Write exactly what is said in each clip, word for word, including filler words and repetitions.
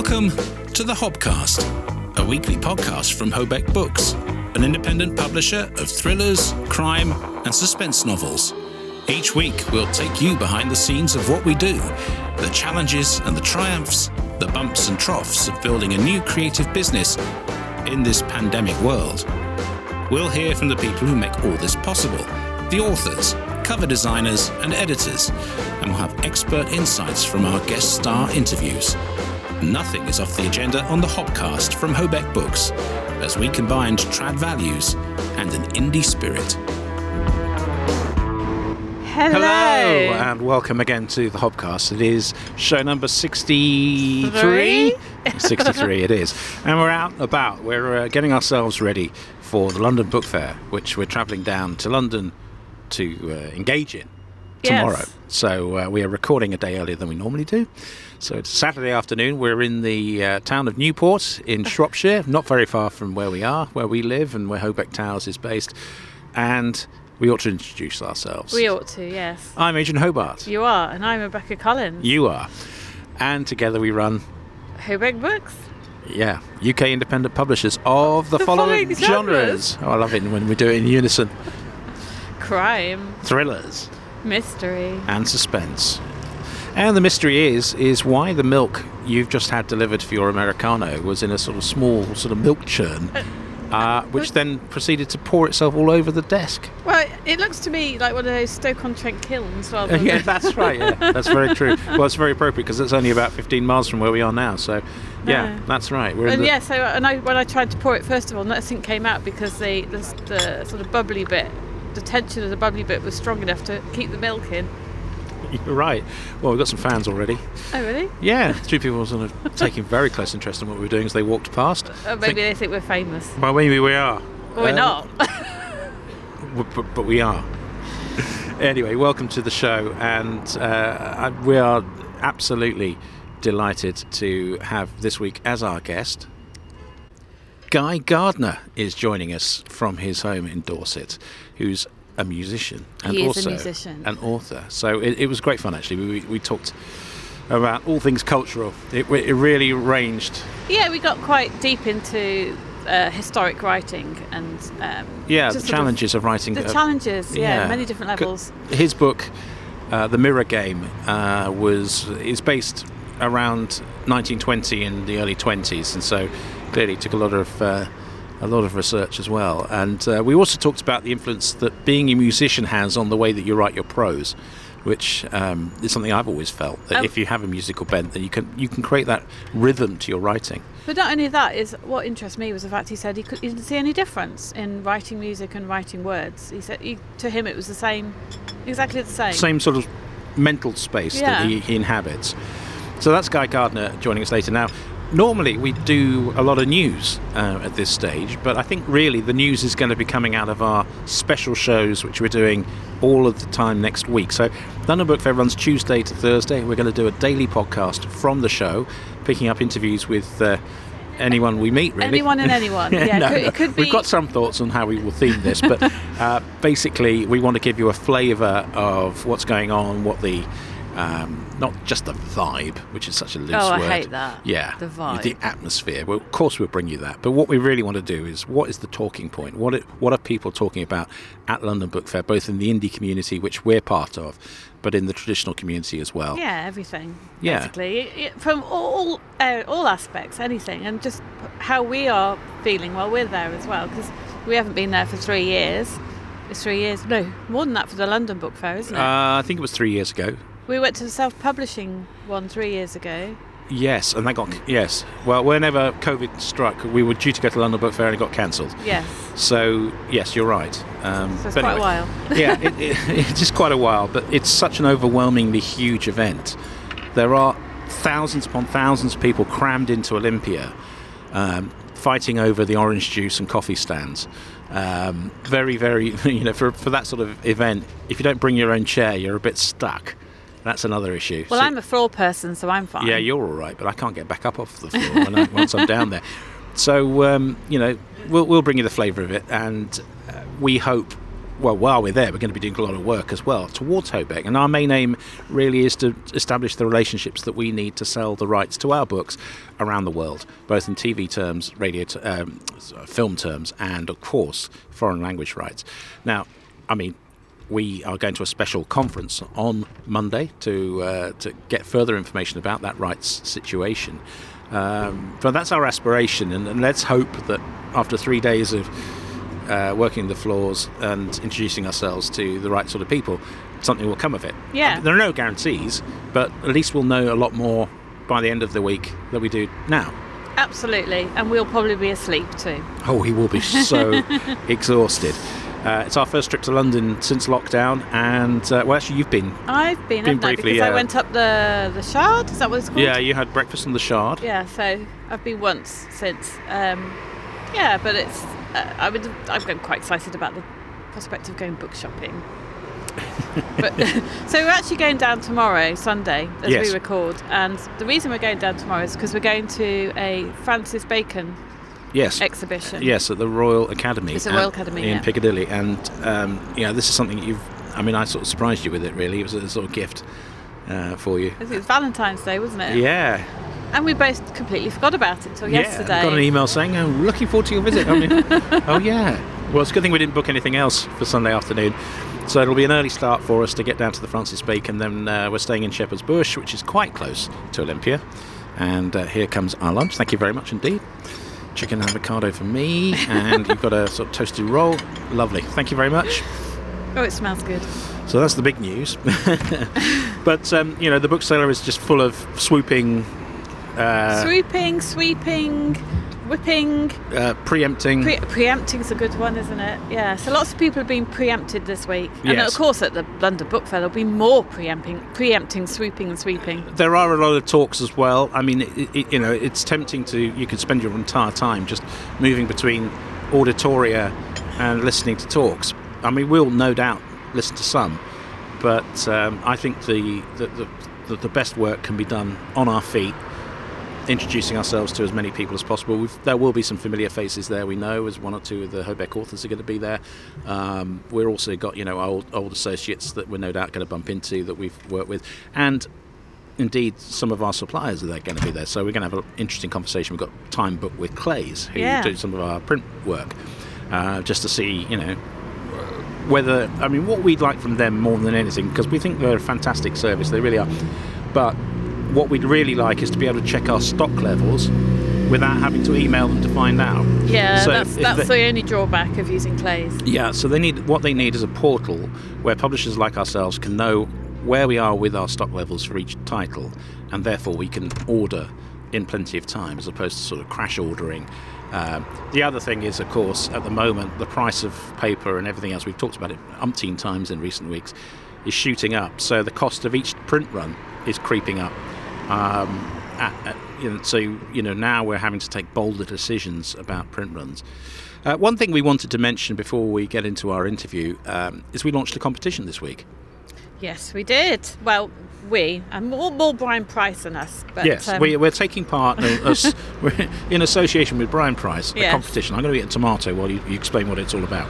Welcome to the Hobcast, a weekly podcast from Hobeck Books, an independent publisher of thrillers, crime and suspense novels. Each week we'll take you behind the scenes of what we do, the challenges and the triumphs, the bumps and troughs of building a new creative business in this pandemic world. We'll hear from the people who make all this possible, the authors, cover designers and editors, and we'll have expert insights from our guest star interviews. Nothing is off the agenda on the Hobcast from Hobeck Books, as we combined trad values and an indie spirit. Hello. Hello, and welcome again to the Hobcast. It is show number sixty-three. sixty-three it is. And we're out and about. We're uh, getting ourselves ready for the London Book Fair, which we're travelling down to London to uh, engage in tomorrow. Yes. So uh, we are recording a day earlier than we normally do. So it's Saturday afternoon. We're in the uh, town of Newport in Shropshire, not very far from where we are, where we live and where Hobeck Towers is based. And we ought to introduce ourselves. We ought to, yes. I'm Adrian Hobart. You are, and I'm Rebecca Collins. You are. And together we run, Hobeck Books. yeah, U K independent publishers of the, The following, following genres. genres. Oh, I love it when we do it in unison. Crime, Thrillers mystery. and suspense. And the mystery is, is why the milk you've just had delivered for your Americano was in a sort of small sort of milk churn, uh, which then proceeded to pour itself all over the desk. Well, it looks to me like one of those Stoke-on-Trent kilns rather than... Yeah, that's right. Yeah, that's very true. Well, it's very appropriate because it's only about fifteen miles from where we are now. So, yeah, Yeah. that's right. We're in And the, yeah, so and I, when I tried to pour it, first of all, nothing came out because the, the, the sort of bubbly bit, the tension of the bubbly bit was strong enough to keep the milk in. You're right. Well, we've got some fans already. Oh, really? Yeah, two people were sort of taking very close interest in what we were doing as they walked past. Or maybe they think we're famous. Well, maybe we are. Well, we're Um, not. w- But, but we are. Anyway, welcome to the show, and uh, I- we are absolutely delighted to have this week as our guest. Guy Gardner is joining us from his home in Dorset, who's a musician and He is a also musician. an author. So it, it was great fun, actually. We, we talked about all things cultural. It, it really ranged. Yeah, we got quite deep into uh, historic writing and um, Yeah, the just sort of challenges of writing. the uh, challenges. Yeah, yeah. many different C- levels. His book, uh, The Mirror Game, uh, was is based around nineteen twenty in the early twenties, and so clearly took a lot of uh, a lot of research as well. And uh, we also talked about the influence that being a musician has on the way that you write your prose, which um, is something I've always felt, that Um, if you have a musical bent, then you can you can create that rhythm to your writing. But not only that, is what interests me was the fact he said he, could, he didn't see any difference in writing music and writing words. He said he, to him it was the same, exactly the same. Same sort of mental space Yeah. that he, he inhabits. So that's Guy Gardner joining us later. Now, normally we do a lot of news uh, at this stage, but I think really the news is going to be coming out of our special shows, which we're doing all of the time next week. So London Book Fair runs Tuesday to Thursday. We're going to do a daily podcast from the show, picking up interviews with uh, anyone we meet, really. Anyone and anyone. Yeah, No, it could, no. it could be. We've got some thoughts on how we will theme this, but uh, basically we want to give you a flavour of what's going on, what the um, not just the vibe, which is such a loose Oh, I word. hate that. Yeah, The vibe. the atmosphere. Well, of course we'll bring you that, but what we really want to do is what is the talking point? What it, what are people talking about at London Book Fair, both in the indie community, which we're part of, but in the traditional community as well? Yeah, everything. Yeah. Basically, It- it- from all uh, all aspects, anything, and just how we are feeling while we're there as well, because we haven't been there for three years. It's three years. No, more than that for the London Book Fair, isn't it? Uh, I think it was three years ago. We went to the self-publishing one three years ago. Yes, and that got yes. Well, whenever COVID struck, we were due to go to London Book Fair and it got cancelled. Yes. So yes, you're right. Um, So it's but quite anyway, a while. yeah, it, it, it is quite a while, but it's such an overwhelmingly huge event. There are thousands upon thousands of people crammed into Olympia, um, fighting over the orange juice and coffee stands. Um, very, very, you know, for for that sort of event, if you don't bring your own chair, you're a bit stuck. That's another issue. Well, So- I'm a floor person, so I'm fine. yeah, you're all right, but I can't get back up off the floor when I, once I'm down there. So, um, you know, we'll, we'll bring you the flavour of it, and uh, we hope well, while we're there, we're going to be doing a lot of work as well towards Hobeck. And our main aim really is to establish the relationships that we need to sell the rights to our books around the world, both in T V terms, radio, t- um, film terms, and, of course, foreign language rights. Now, I mean, we are going to a special conference on Monday to uh, to get further information about that rights situation. Um, but that's our aspiration, and, and let's hope that after three days of uh, working the floors and introducing ourselves to the right sort of people, something will come of it. Yeah. There are no guarantees, but at least we'll know a lot more by the end of the week than we do now. Absolutely, and we'll probably be asleep too. Oh, he will be so exhausted. Uh, it's our first trip to London since lockdown, and uh, well, actually, you've been. I've been, been haven't I? briefly, Because yeah. I went up the the Shard. Is that what it's called? Yeah, you had breakfast on the Shard. Yeah, so I've been once since. Um, yeah, but it's. Uh, I would. I'm quite excited about the prospect of going book shopping. But so we're actually going down tomorrow, Sunday, as Yes. we record, and the reason we're going down tomorrow is because we're going to a Francis Bacon Yes. exhibition. Yes, at the Royal Academy. It's the at- Royal Academy, in yeah. Piccadilly, and um, you know, this is something that you've. I mean, I sort of surprised you with it. Really, it was a sort of gift uh, for you. It was Valentine's Day, wasn't it? Yeah. And we both completely forgot about it until Yeah. yesterday. I got an email saying, "Oh, looking forward to your visit." I mean, oh yeah. Well, it's a good thing we didn't book anything else for Sunday afternoon. So it'll be an early start for us to get down to the Francis Bacon. Then uh, we're staying in Shepherd's Bush, which is quite close to Olympia. And uh, here comes our lunch. Thank you very much indeed. Chicken avocado for me, and you've got a sort of toasted roll. Lovely. Thank you very much. Oh, it smells good. So that's the big news. But, um, you know, the bookseller is just full of swooping, uh, Swooping, sweeping, whipping. uh, preempting. Pre- preempting's a good one, isn't it? Yeah. So lots of people have been preempted this week, and Yes. of course at the London Book Fair there'll be more preempting, preempting, swooping, and sweeping. There are a lot of talks as well. I mean, it, it, you know, it's tempting to, you could spend your entire time just moving between auditoria and listening to talks. I mean, we'll no doubt listen to some, but um, I think the the, the the the best work can be done on our feet, introducing ourselves to as many people as possible. We've, there will be some familiar faces there, we know, as one or two of the Hobeck authors are going to be there. Um, we're also got, you know, old old associates that we're no doubt going to bump into that we've worked with, and indeed some of our suppliers are there going to be there. So we're going to have an interesting conversation. We've got time booked with Clays, who Yeah. do some of our print work, uh, just to see, you know, whether, I mean, what we'd like from them more than anything, because we think they're a fantastic service, they really are. But what we'd really like is to be able to check our stock levels without having to email them to find out. Yeah, So that's if that's they- the only drawback of using Clays. Yeah, so they need what they need is a portal where publishers like ourselves can know where we are with our stock levels for each title, and therefore we can order in plenty of time as opposed to sort of crash ordering. Um, the other thing is, of course, at the moment, the price of paper and everything else, we've talked about it umpteen times in recent weeks, is shooting up. So the cost of each print run is creeping up. Um, at, at, you know, so, you know, now we're having to take bolder decisions about print runs. Uh, one thing we wanted to mention before we get into our interview um, is we launched a competition this week. Yes, we did. Well, we, and more, more Brian Price than us. But, yes, um, we, we're taking part in, us, we're in association with Brian Price, a Yes. competition. I'm going to eat a tomato while you, you explain what it's all about.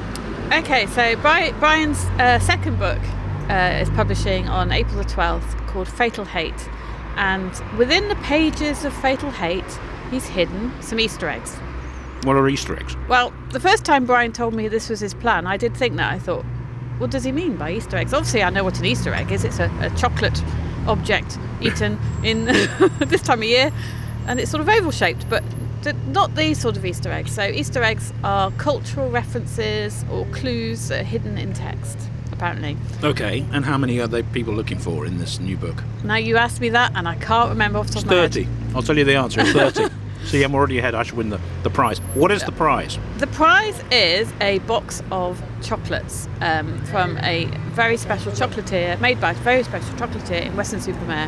Okay, so Bri- Brian's uh, second book uh, is publishing on April the twelfth, called Fatal Hate. And within the pages of Fatal Hate, he's hidden some Easter eggs. What are Easter eggs? Well, the first time Brian told me this was his plan, I did think that. I thought, what does he mean by Easter eggs? Obviously, I know what an Easter egg is. It's a, a chocolate object eaten in this time of year, and it's sort of oval-shaped, but th- not these sort of Easter eggs. So Easter eggs are cultural references or clues that are hidden in text, apparently. Okay, and how many are they people looking for in this new book? Now, you asked me that, and I can't remember off the top It's of my head. thirty. I'll tell you the answer. It's thirty. See, I'm already ahead. I should win the, the prize. What is the prize? The prize is a box of chocolates um, from a very special chocolatier, made by a very special chocolatier in Weston-super-Mare.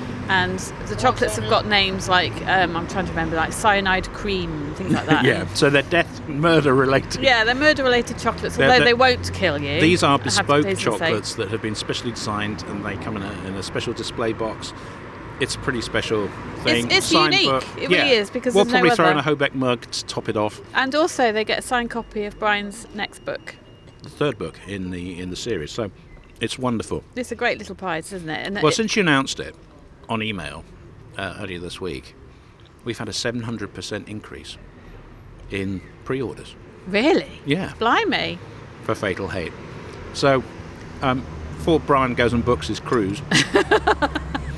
And the chocolates have got names like, um, I'm trying to remember, like cyanide cream, things like that. Yeah, so they're death, murder related. Yeah, they're murder-related chocolates, They're- although they're- they won't kill you. These are I have to bespoke hasten to say. chocolates that have been specially designed, and they come in a, in a special display box. It's a pretty special thing. It's- it's Signed unique. book. It really Yeah. is, because we'll there's no probably throw in a other. Hobeck mug to top it off. And also, they get a signed copy of Brian's next book. the third book in the in the series. So it's wonderful. It's a great little prize, isn't it? And well, it, since you announced it on email uh, earlier this week, we've had a seven hundred percent increase in pre-orders. Really? Yeah. Blimey. For Fatal Hate. So, um, before Brian goes and books his cruise, uh,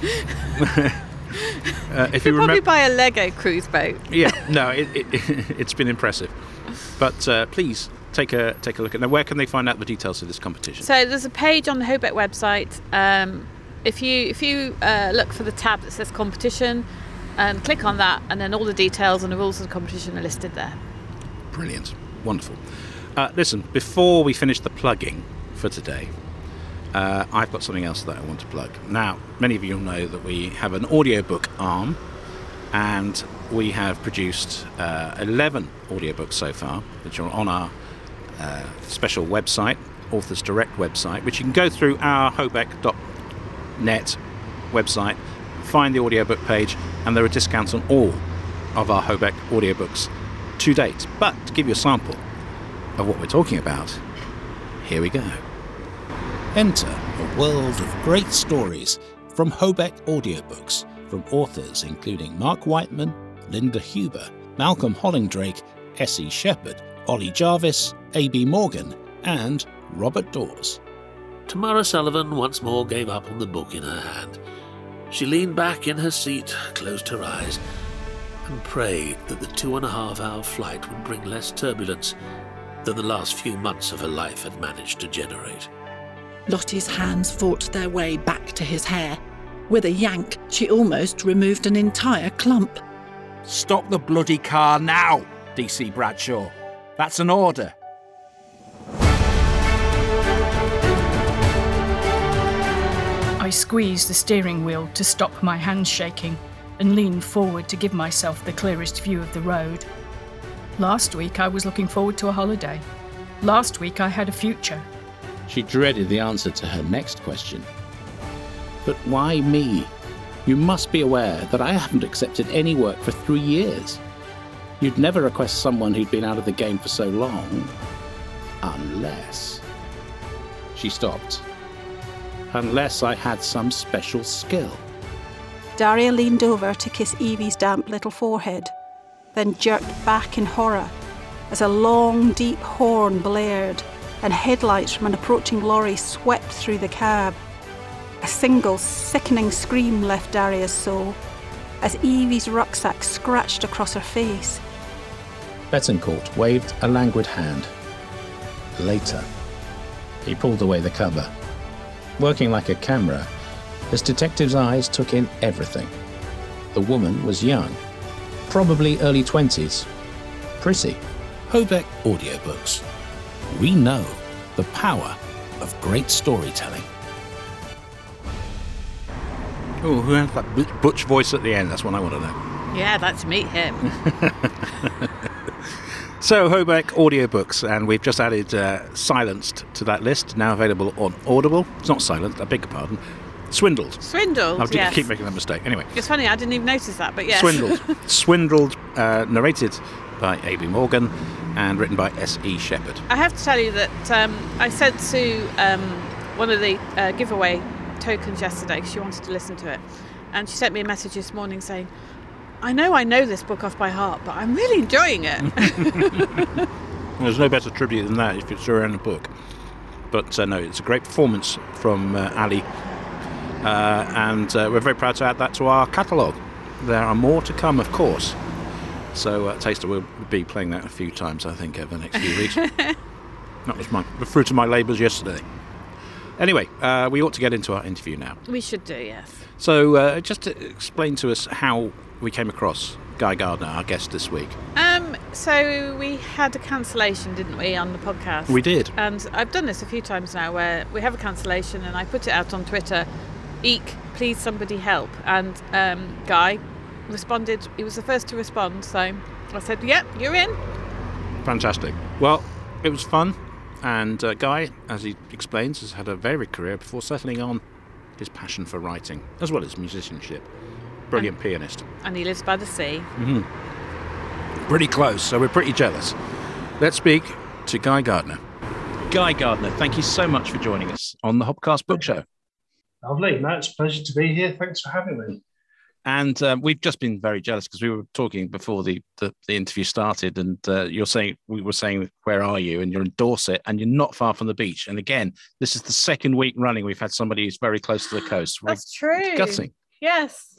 if you, you remember, probably buy a Lego cruise boat. Yeah, no, it, it, it's been impressive. But uh, please take a take a look at. Now, where can they find out the details of this competition? So there's a page on the Hobeck website. Um, if you if you uh, look for the tab that says competition, and click on that, and then all the details and the rules of the competition are listed there. Brilliant, wonderful. Uh, listen, before we finish the plugging for today, uh, I've got something else that I want to plug. Now, many of you know that we have an audiobook arm, and we have produced uh, eleven audiobooks so far, which are on our uh, special website, Authors Direct website, which you can go through our hobeck dot net website, find the audiobook page, and there are discounts on all of our Hobeck audiobooks to date. But to give you a sample of what we're talking about, here we go. Enter a world of great stories from Hobeck Audiobooks, from authors including Mark Whiteman, Linda Huber, Malcolm Hollingdrake, S E Shepherd, Ollie Jarvis, A B Morgan, and Robert Dawes. Tamara Sullivan once more gave up on the book in her hand. She leaned back in her seat, closed her eyes, and prayed that the two and a half hour flight would bring less turbulence than the last few months of her life had managed to generate. Lottie's hands fought their way back to his hair. With a yank, she almost removed an entire clump. Stop the bloody car now, D C Bradshaw. That's an order. I squeezed the steering wheel to stop my hands shaking and leaned forward to give myself the clearest view of the road. Last week I was looking forward to a holiday. Last week I had a future. She dreaded the answer to her next question. But why me? You must be aware that I haven't accepted any work for three years. You'd never request someone who'd been out of the game for so long. Unless... She stopped. Unless I had some special skill. Daria leaned over to kiss Evie's damp little forehead, then jerked back in horror as a long, deep horn blared and headlights from an approaching lorry swept through the cab. A single, sickening scream left Daria's soul as Evie's rucksack scratched across her face. Betancourt waved a languid hand. Later, he pulled away the cover. Working like a camera, his detective's eyes took in everything. The woman was young, probably early twenties. Pretty. Hobeck Audiobooks. We know the power of great storytelling. Oh, who had that butch voice at the end? That's what I want to know. Yeah, I'd like to meet him. So, Hobeck Audiobooks, and we've just added uh, Silenced to that list, now available on Audible. It's not Silenced, I beg your pardon. Swindled. Swindled, I did yes. keep making that mistake. Anyway. It's funny, I didn't even notice that, but yes. Swindled. Swindled, uh, narrated by A B Morgan and written by S E Shepherd. I have to tell you that um, I said to um, one of the uh, giveaway tokens yesterday, because she wanted to listen to it, and she sent me a message this morning saying, I know I know this book off by heart, but I'm really enjoying it. There's no better tribute than that if it's your own book. But uh, no, it's a great performance from uh, Ali, uh, and uh, we're very proud to add that to our catalogue. There are more to come, of course. So uh, Taster will be playing that a few times, I think, over the next few weeks. That was my, the fruit of my labours yesterday. Anyway, uh, we ought to get into our interview now. We should do, yes. So uh, just to explain to us how we came across Guy Gardner, our guest this week. Um, so we had a cancellation, didn't we, on the podcast? We did. And I've done this a few times now where we have a cancellation and I put it out on Twitter, eek, please somebody help. And um, Guy responded, he was the first to respond, so I said, yep, you're in. Fantastic. Well, it was fun, and uh, Guy, as he explains, has had a varied career before settling on his passion for writing, as well as musicianship. Brilliant and, pianist. And he lives by the sea. Mm-hmm. Pretty close, so we're pretty jealous. Let's speak to Guy Gardner. Guy Gardner, thank you so much for joining us on the Hobcast Book Show. Lovely. No, it's a pleasure to be here. Thanks for having me. And um, we've just been very jealous because we were talking before the, the, the interview started, and uh, you're saying we were saying, where are you? And you're in Dorset, and you're not far from the beach. And again, this is the second week running we've had somebody who's very close to the coast. That's true. Gutting. Yes.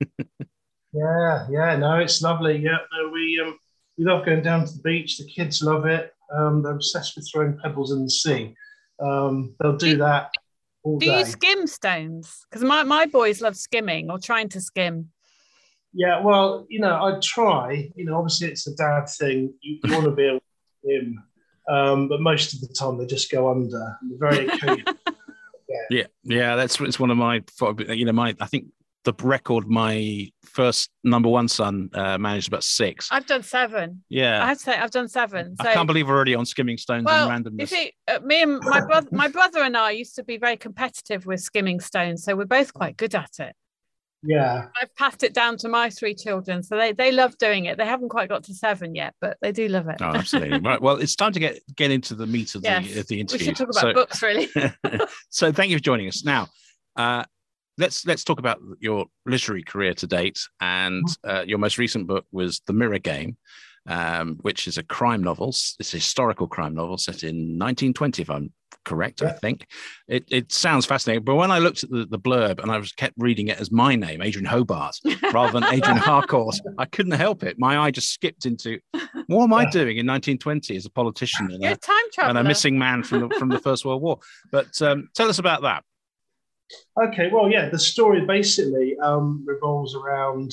yeah, yeah. No, it's lovely. Yeah, no, we um, we love going down to the beach. The kids love it. Um, they're obsessed with throwing pebbles in the sea. Um, they'll do that. All Do day. you skim stones? Because my, my boys love skimming or trying to skim. Yeah, well, you know, I try. You know, obviously it's a dad thing. You, you want to be able to swim, um, but most of the time they just go under. And very occasionally. yeah. yeah, yeah, that's it's one of my. You know, my I think the record my first number one son uh, managed about six. I've done seven. Yeah, I have to say I've done seven. So, I can't believe we're already on skimming stones well, and randomness. You see, uh, me and my brother, my brother and I used to be very competitive with skimming stones, so we're both quite good at it. Yeah, I've passed it down to my three children, so they they love doing it. They haven't quite got to seven yet, but they do love it. Oh, absolutely. Right. Well, it's time to get get into the meat of the, yes. of the interview. We should talk about so, books, really. So thank you for joining us. Now, uh, let's let's talk about your literary career to date. And uh, your most recent book was The Mirror Game, um, which is a crime novel. It's a historical crime novel set in nineteen twenty, if I'm correct, yeah. I think. It it sounds fascinating. But when I looked at the, the blurb and I was kept reading it as my name, Adrian Hobart, rather than Adrian Harcourt, I couldn't help it. My eye just skipped into, what am I doing in nineteen twenty as a politician and, You're a, a time traveler. and a missing man from the, from the First World War? But um, tell us about that. Okay, well, yeah, the story basically um, revolves around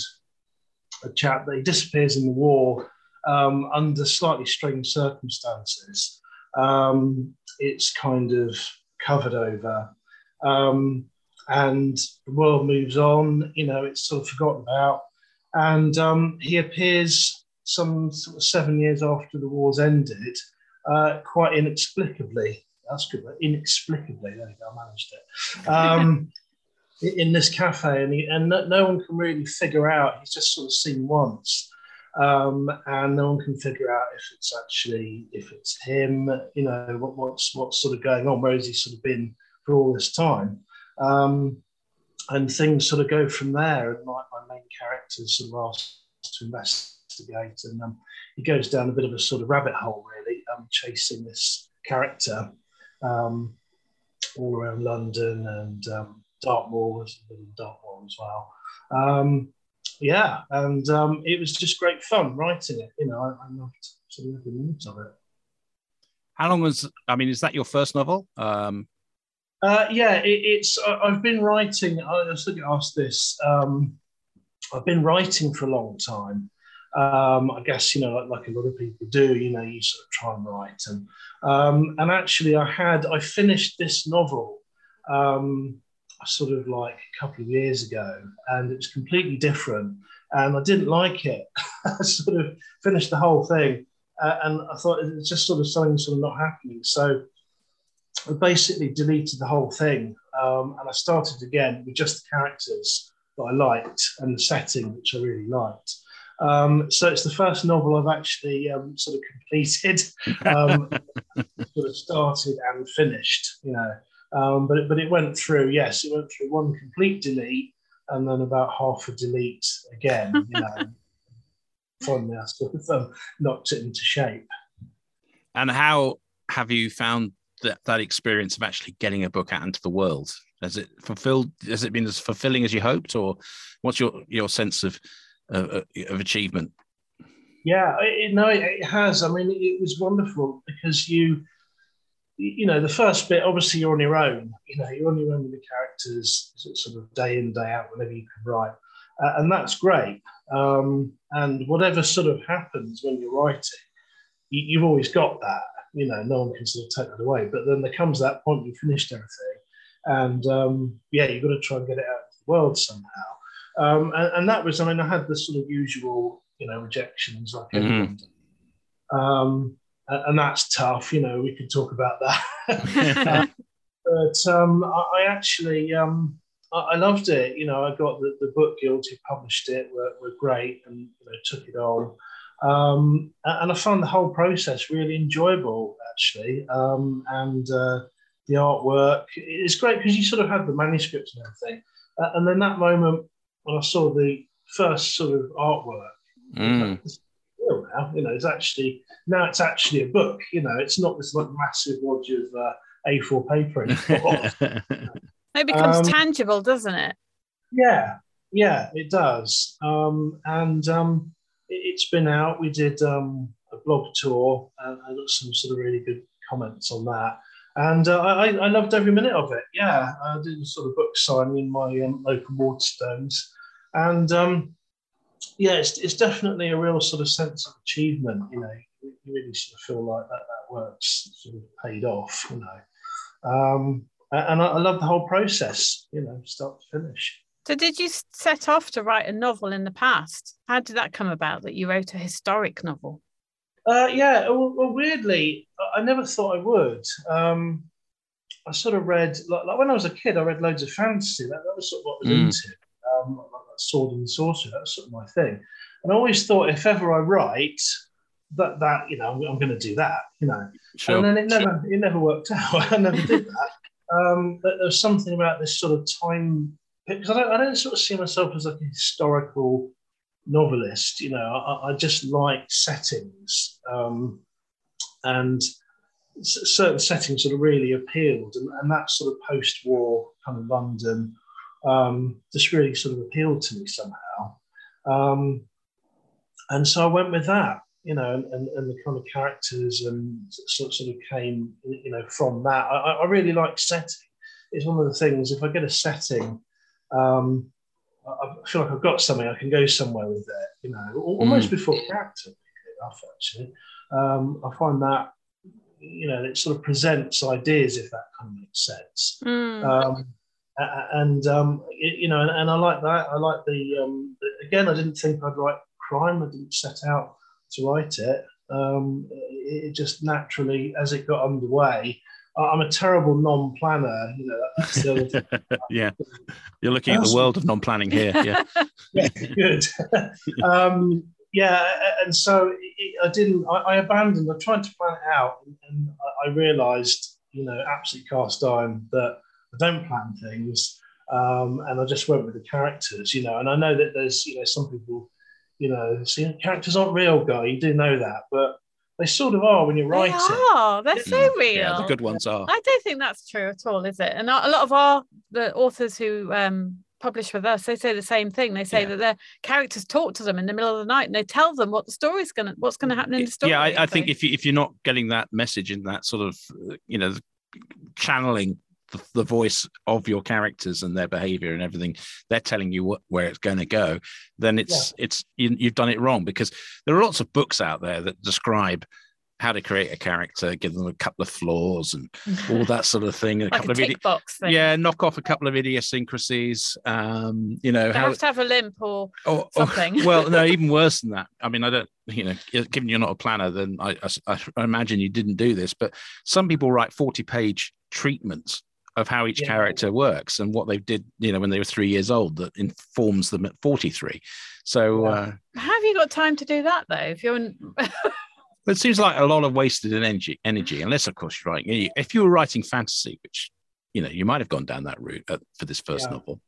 a chap that he disappears in the war um, under slightly strange circumstances. Um, it's kind of covered over, um, and the world moves on. You know, it's sort of forgotten about, and um, he appears some sort of seven years after the war's ended, uh, quite inexplicably. That's good. Inexplicably, there you go. I managed it. Um, in this cafe, and, he, and no, no one can really figure out. He's just sort of seen once, um, and no one can figure out if it's actually if it's him. You know what, what's what's sort of going on. Where has he sort of been for all this time? Um, and things sort of go from there. And my, my main character is sort of asked to investigate, and um, he goes down a bit of a sort of rabbit hole, really, um, chasing this character. Um, all around London and um, Dartmoor, was a bit in Dartmoor as well. Um, yeah, and um, it was just great fun writing it. You know, I, I loved sort of every minute of it. How long was? I mean, is that your first novel? Um... Uh, yeah, it, it's. I've been writing. I was going to ask this. Um, I've been writing for a long time. Um, I guess, you know, like, like a lot of people do, you know, you sort of try and write. And um, and actually I had, I finished this novel um, sort of like a couple of years ago, and it was completely different. And I didn't like it. I sort of finished the whole thing. Uh, and I thought it's just sort of something sort of not happening. So I basically deleted the whole thing. Um, and I started again with just the characters that I liked and the setting, which I really liked. Um, so it's the first novel I've actually um, sort of completed, um, sort of started and finished, you know. Um, but, it, but it went through, yes, it went through one complete delete and then about half a delete again, you know. Finally, I sort of um, knocked it into shape. And how have you found that, that experience of actually getting a book out into the world? Has it fulfilled? Has it been as fulfilling as you hoped, or what's your your sense of of, of achievement? Yeah, it, no, it, it has. I mean, it was wonderful because you, you know, the first bit, obviously you're on your own. You know, you're on your own with the characters, sort of day in, day out, whenever you can write, uh, and that's great. Um, and whatever sort of happens when you're writing, you, you've always got that. You know, no one can sort of take that away. But then there comes that point you finished everything, and um, yeah, you've got to try and get it out to the world somehow. Um, and, and that was, I mean, I had the sort of usual, you know, rejections like everyone. Mm-hmm. Um, and, and that's tough. You know, we could talk about that. uh, but um, I, I actually, um, I, I loved it. You know, I got the, the Book Guild who published it were, were great and, you know, took it on. Um, and I found the whole process really enjoyable, actually. Um, and uh, the artwork is great because you sort of have the manuscripts and everything. Uh, and then that moment when I saw the first sort of artwork, Mm. it's real now, you know, it's actually, now it's actually a book, you know, it's not this like massive wad of uh, A four paper anymore. It becomes Um, tangible, doesn't it? Yeah, yeah, it does. Um, and um, it, it's been out. We did um, a blog tour, and I got some sort of really good comments on that. And uh, I, I loved every minute of it. Yeah, I did a sort of book signing in my um, local Waterstones. And um, yeah, it's, it's definitely a real sort of sense of achievement. You know, you really sort of feel like that, that work's sort of paid off, you know. Um, and I, I love the whole process, you know, start to finish. So did you set off to write a novel in the past? How did that come about, that you wrote a historic novel? Uh, yeah, well, well, weirdly, I never thought I would. Um, I sort of read, like, like when I was a kid, I read loads of fantasy. That, that was sort of what I was Mm. into. Um, like, like Sword and Sorcery, that was sort of my thing. And I always thought if ever I write, that, that you know, I'm, I'm going to do that, you know. Sure. And then it never, it never worked out. I never did that. Um, but there was something about this sort of time, because I don't, I don't sort of see myself as like a historical novelist, you know. I, I just like settings, um, and s- certain settings sort of really appealed, and, and that sort of post-war kind of London um, just really sort of appealed to me somehow, um, and so I went with that, you know, and, and, and the kind of characters and sort sort of came, you know, from that. I, I really like setting. It's one of the things. If I get a setting. Um, I feel like I've got something, I can go somewhere with it, you know, almost mm. before character, enough, actually. Um, I find that, you know, it sort of presents ideas, if that kind of makes sense. Mm. Um, and, um, it, you know, and, and I like that. I like the, um, the, again, I didn't think I'd write crime. I didn't set out to write it. Um, it, it just naturally, as it got underway, I'm a terrible non-planner, you know. That's the other thing. Yeah, you're looking at the world of non-planning here. Yeah, yeah, good. um, yeah, and so it, I didn't. I, I abandoned. I tried to plan it out, and, and I, I realised, you know, absolutely cast iron that I don't plan things, um, and I just went with the characters, you know. And I know that there's, you know, some people, you know, see, characters aren't real, guy. You do know that, but they sort of are when you're writing. They are. They're so real. Yeah, the good ones are. I don't think that's true at all, is it? And a lot of our the authors who um, publish with us, they say the same thing. They say yeah. that their characters talk to them in the middle of the night, and they tell them what the story's gonna, what's going to happen in the story. Yeah, I, I so. think if you if you're not getting that message in that sort of, you know, channeling the, the voice of your characters and their behavior and everything, they're telling you what, where it's going to go, then it's yeah. it's you, you've done it wrong, because there are lots of books out there that describe how to create a character, give them a couple of flaws and all that sort of thing. A like couple a of tick idi- box thing. Yeah, knock off a couple of idiosyncrasies. Um, you know, they how have to have a limp or, or something. Or, well, no, even worse than that. I mean, I don't, you know, given you're not a planner, then I, I, I imagine you didn't do this. But some people write forty-page treatments of how each yeah. character works and what they did, you know, when they were three years old, that informs them at forty-three. So, yeah. uh, how have you got time to do that though? If you're in... It seems like a lot of wasted energy, energy, unless, of course, you're writing. If you were writing fantasy, which, you know, you might have gone down that route uh, for this first yeah. novel,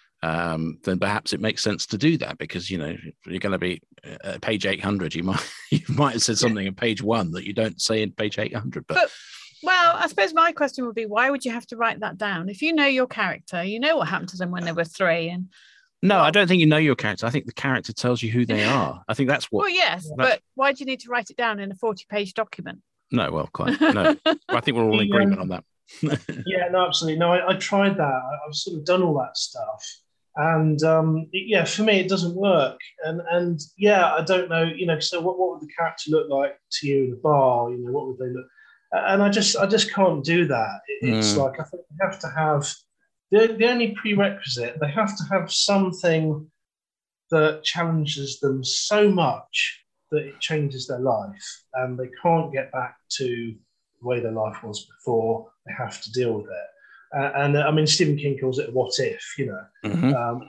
um, then perhaps it makes sense to do that, because, you know, you're going to be at page eight hundred. You might you might have said something in page one that you don't say in page eight hundred. But, but well, I suppose my question would be, why would you have to write that down? If you know your character, you know what happened to them when they were three, and no, I don't think you know your character. I think the character tells you who they are. I think that's what. Well, yes, but why do you need to write it down in a forty-page document? No, well, quite. No, I think we're all in agreement on that. Yeah, no, absolutely. No, I, I tried that. I, I've sort of done all that stuff, and um, it, yeah, for me, it doesn't work. And and yeah, I don't know. You know, so what, what would the character look like to you in the bar? You know, what would they look? And I just I just can't do that. It, it's mm. like I think you have to have. The, the only prerequisite, they have to have something that challenges them so much that it changes their life, and they can't get back to the way their life was before. They have to deal with it. Uh, and uh, I mean, Stephen King calls it a what if, you know. Mm-hmm. Um,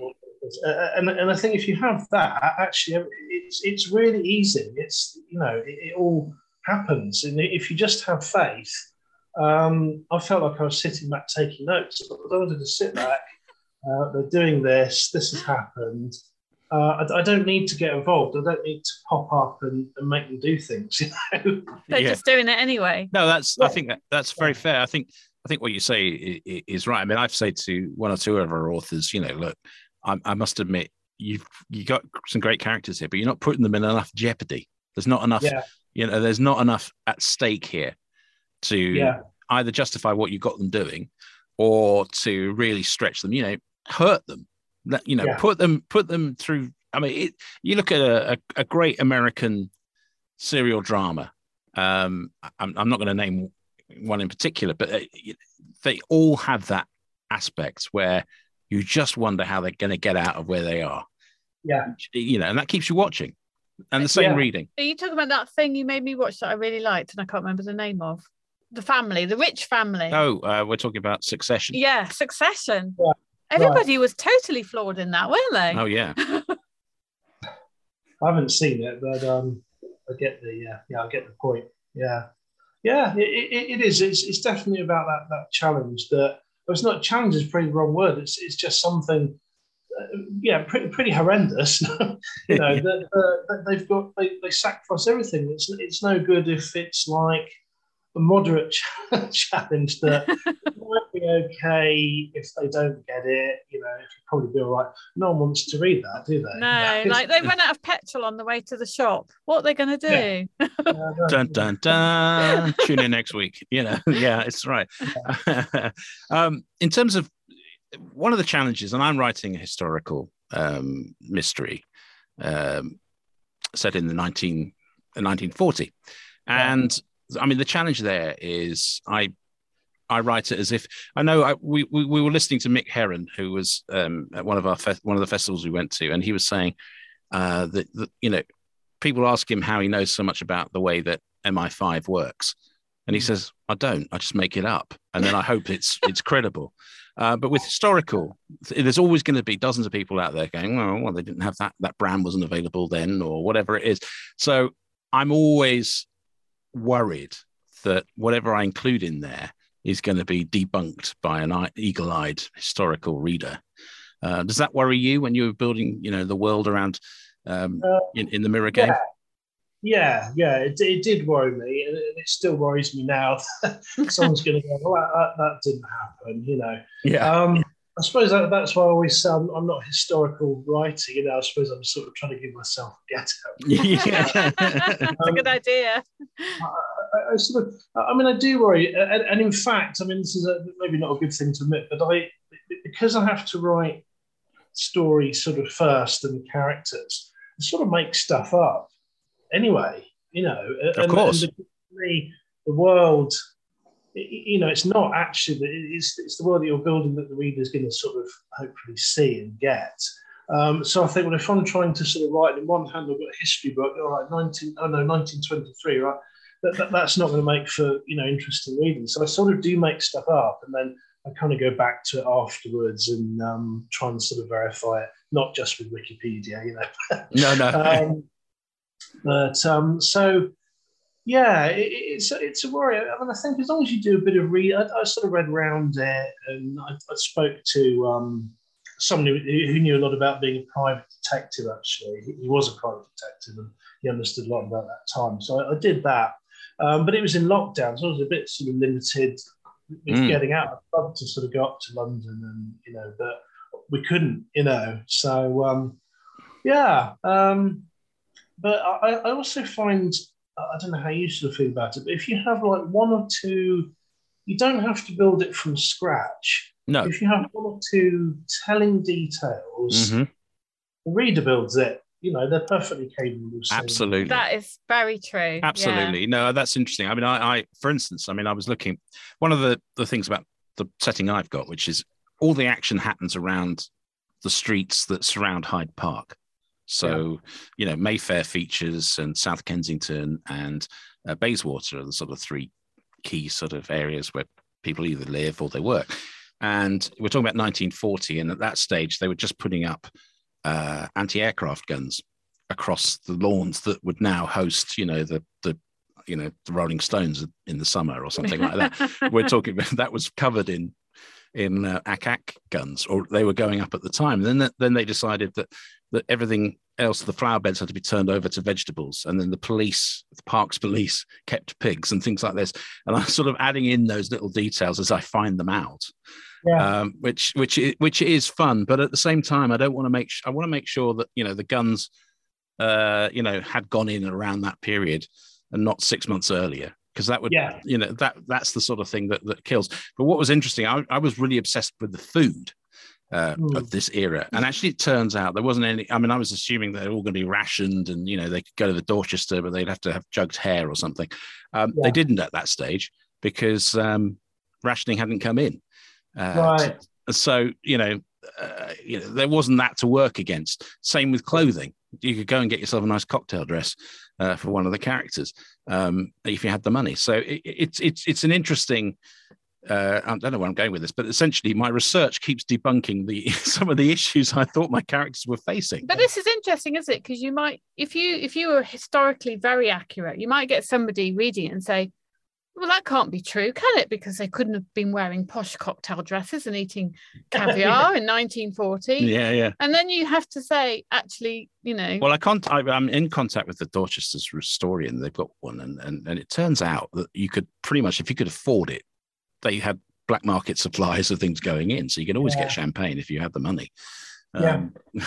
Uh, and, and I think if you have that, actually, it's it's really easy. It's, you know, it, it all happens. And if you just have faith, um, I felt like I was sitting back taking notes. I wanted to sit back. Uh, they're doing this. This has happened. Uh, I, I don't need to get involved. I don't need to pop up and, and make them do things. You know? They're Yeah. just doing it anyway. No, that's. Yeah. I think that, that's very fair. I think. I think what you say i- i- is right. I mean, I've said to one or two of our authors, you know, look, I, I must admit, you've you got some great characters here, but you're not putting them in enough jeopardy. There's not enough. Yeah. You know, there's not enough at stake here to Yeah. either justify what you got them doing, or to really stretch them. You know, hurt them. Let- You know, Yeah. put them put them through. I mean, it, you look at a, a, a great American serial drama. Um, I'm, I'm not going to name one in particular, but uh, they all have that aspect where you just wonder how they're going to get out of where they are. Yeah. You know, and that keeps you watching. And the same Yeah. reading. Are you talking about that thing you made me watch that I really liked and I can't remember the name of? The family, the rich family. Oh, uh, we're talking about Succession. Yeah, Succession. Yeah. Everybody was totally flawed in that, weren't they? Oh, yeah. I haven't seen it, but um, I get the yeah, yeah, I get the point. Yeah, yeah, it, it, it is. It's, it's definitely about that that challenge. That well, it's not challenge is probably the wrong word. It's it's just something, uh, yeah, pretty pretty horrendous. you know, Yeah. that, uh, that they've got they, they sacrifice everything. It's it's no good if it's like a moderate challenge that might be okay if they don't get it. You know, it'll probably be all right. No one wants to read that, do they? No, like they run out of petrol on the way to the shop. What are they going to do? Yeah. Uh, no. Dun, dun, dun. Tune in next week. You know, yeah, it's right. um, in terms of one of the challenges, and I'm writing a historical um, mystery um, set in the nineteen, nineteen forty. And I mean, the challenge there is I I write it as if I know I, we, we we were listening to Mick Herron, who was um, at one of our fe- one of the festivals we went to, and he was saying uh, that, that you know people ask him how he knows so much about the way that M I five works, and he says, "I don't. I just make it up, and then I hope it's it's credible." Uh, but with historical, there's always going to be dozens of people out there going, "Well, well, they didn't have that. That brand wasn't available then, or whatever it is." So I'm always worried that whatever I include in there is going to be debunked by an eagle-eyed historical reader. Uh, does that worry you when you were building, you know, the world around um, Uh, in, in the Mirror game? Yeah, yeah, yeah. It, it did worry me, and it, it still worries me now. Someone's going to go, "Well, that, that, that didn't happen," you know. Yeah. Um, I suppose that, that's why I always say I'm, I'm not a historical writer. You know, I suppose I'm sort of trying to give myself a get out. Yeah. That's a good idea. I, I, I sort of, I mean, I do worry, and, and in fact, I mean, this is a, maybe not a good thing to admit, but I, because I have to write stories sort of first and characters, I sort of make stuff up anyway. You know, Of and, course. and the, the world. You know, it's not actually, it's, it's the world that you're building that the reader's going to sort of hopefully see and get. Um, so I think when if I'm trying to sort of write, in one hand I've got a history book, all right, nineteen, oh no, nineteen twenty-three, right? That, that, that's not going to make for, you know, interesting reading. So I sort of do make stuff up, and then I kind of go back to it afterwards and um, try and sort of verify it, not just with Wikipedia, you know. No, no. um, but um, so. Yeah, it, it's it's a worry. I mean, I think as long as you do a bit of read, I, I sort of read around it, and I, I spoke to um, someone who, who knew a lot about being a private detective. Actually, he, he was a private detective, and he understood a lot about that time. So I, I did that, um, but it was in lockdown, so I was a bit sort of limited with Mm. getting out. I'd love to sort of go up to London, and you know, but we couldn't, you know. So um, yeah, um, but I, I also find. I don't know how you sort of feel about it, but if you have like one or two, you don't have to build it from scratch. No. If you have one or two telling details, Mhm. the reader builds it. You know, they're perfectly capable of saying Absolutely. That is very true. Absolutely. No, that's interesting. I mean, I, I, for instance, I mean, I was looking, one of the, the things about the setting I've got, which is all the action happens around the streets that surround Hyde Park. So, you know, Mayfair features and South Kensington and uh, Bayswater are the sort of three key sort of areas where people either live or they work. And we're talking about nineteen forty. And at that stage, they were just putting up uh, anti-aircraft guns across the lawns that would now host, you know, the the you know the Rolling Stones in the summer or something like that. We're talking about that was covered in in uh, A C A C guns, or they were going up at the time. And then then they decided that that everything else, the flower beds had to be turned over to vegetables, and then the police, the parks police, kept pigs and things like this. And I'm sort of adding in those little details as I find them out, yeah. um, which which which is fun. But at the same time, I don't want to make I want to make sure that you know the guns, uh, you know, had gone in around that period and not six months earlier. Because that would, yeah. you know, that that's the sort of thing that, that kills. But what was interesting, I, I was really obsessed with the food uh, mm. of this era. And actually, it turns out there wasn't any, I mean, I was assuming they're all going to be rationed and, you know, they could go to the Dorchester, but they'd have to have jugged hare or something. Um, yeah. They didn't at that stage because um, rationing hadn't come in. Uh, right. So, you know, uh, you know, there wasn't that to work against. Same with clothing. You could go and get yourself a nice cocktail dress uh, for one of the characters um, if you had the money. So it, it's it's it's an interesting. Uh, I don't know where I'm going with this, but essentially, my research keeps debunking the some of the issues I thought my characters were facing. But this is interesting, isn't it? Because you might, if you if you were historically very accurate, you might get somebody reading it and say, well, that can't be true, can it? Because they couldn't have been wearing posh cocktail dresses and eating caviar in nineteen forty. Yeah, yeah. And then you have to say, actually, you know. Well, I can't. I, I'm in contact with the Dorchester's historian. They've got one, and, and and it turns out that you could pretty much, if you could afford it, they had black market supplies of things going in, so you can always yeah. get champagne if you had the money. Um, yeah.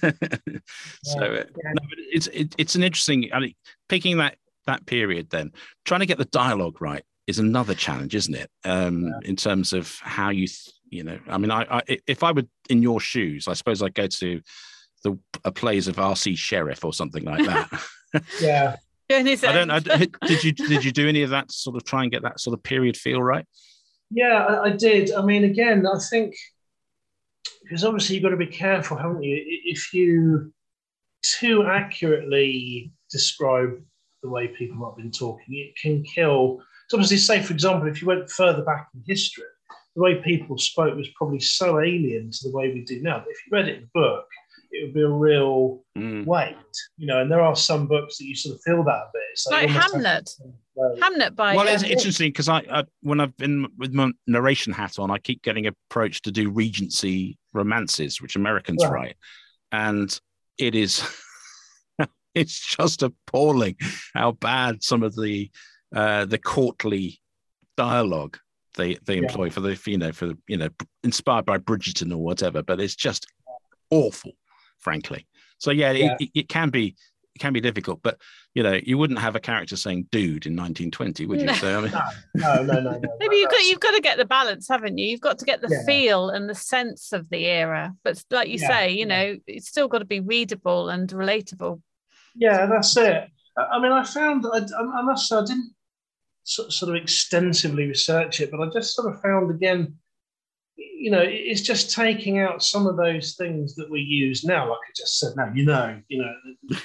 so yeah. Yeah. No, but it's it, it's an interesting. I mean, picking that. that period, then trying to get the dialogue right is another challenge, isn't it? Um, yeah. In terms of how you, th- you know, I mean, I, I if I were in your shoes, I suppose I'd go to the a plays of R C Sheriff or something like that. yeah. I don't know. Did you did you do any of that to sort of try and get that sort of period feel right? Yeah, I, I did. I mean, again, I think because obviously you've got to be careful, haven't you? If you too accurately describe the way people might have been talking, it can kill. So obviously, say, for example, if you went further back in history, the way people spoke was probably so alien to the way we do now. But if you read it in a book, it would be a real mm. weight, you know, and there are some books that you sort of feel that a bit. It's like, like Hamlet. Hamlet by... Well, it's interesting because I, I, when I've been with my narration hat on, I keep getting approached to do Regency romances, which Americans yeah. write. And it is... It's just appalling how bad some of the uh, the courtly dialogue they they employ yeah. for the you know for the, you know inspired by Bridgerton or whatever, but it's just awful, frankly. So yeah, yeah. It, it can be it can be difficult, but you know you wouldn't have a character saying "dude" in nineteen twenty, would you? No. So, I mean... no, no, no, no. Maybe you've got you've got to get the balance, haven't you? You've got to get the yeah. feel and the sense of the era, but like you yeah. say, you know, it's still got to be readable and relatable. Yeah, that's it. I mean, I found, I, I must say, I didn't sort of extensively research it, but I just sort of found, again, you know, it's just taking out some of those things that we use now, like I just said now, you know, you know,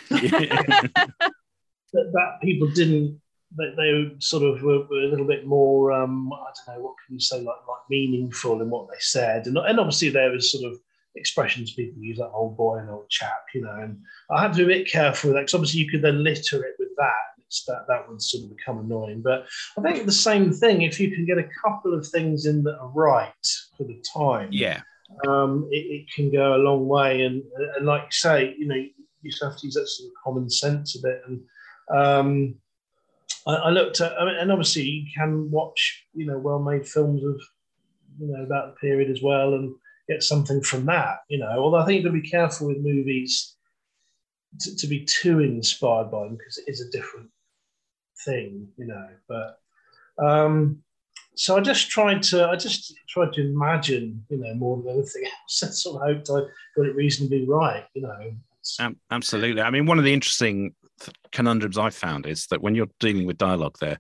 that, that people didn't, that they sort of were, were a little bit more, um, I don't know, what can you say, like, like meaningful in what they said. And, and obviously there was sort of expressions people use, like old boy and old chap, you know, and I had to be a bit careful with that because obviously you could then litter it with that. It's that that would sort of become annoying. But I think the same thing, if you can get a couple of things in that are right for the time, yeah, um, it, it can go a long way. And, and like you say, you know, you just have to use that sort of common sense a bit. And um, I, I looked at, I mean, and obviously you can watch, you know, well-made films of, you know, that period as well, and get something from that, you know. Although I think you've got to be careful with movies to, to be too inspired by them because it is a different thing, you know. But um, so I just tried to, I just tried to imagine, you know, more than anything else. I sort of hoped I got it reasonably right, you know. Um, absolutely. I mean, one of the interesting conundrums I found is that when you're dealing with dialogue, there,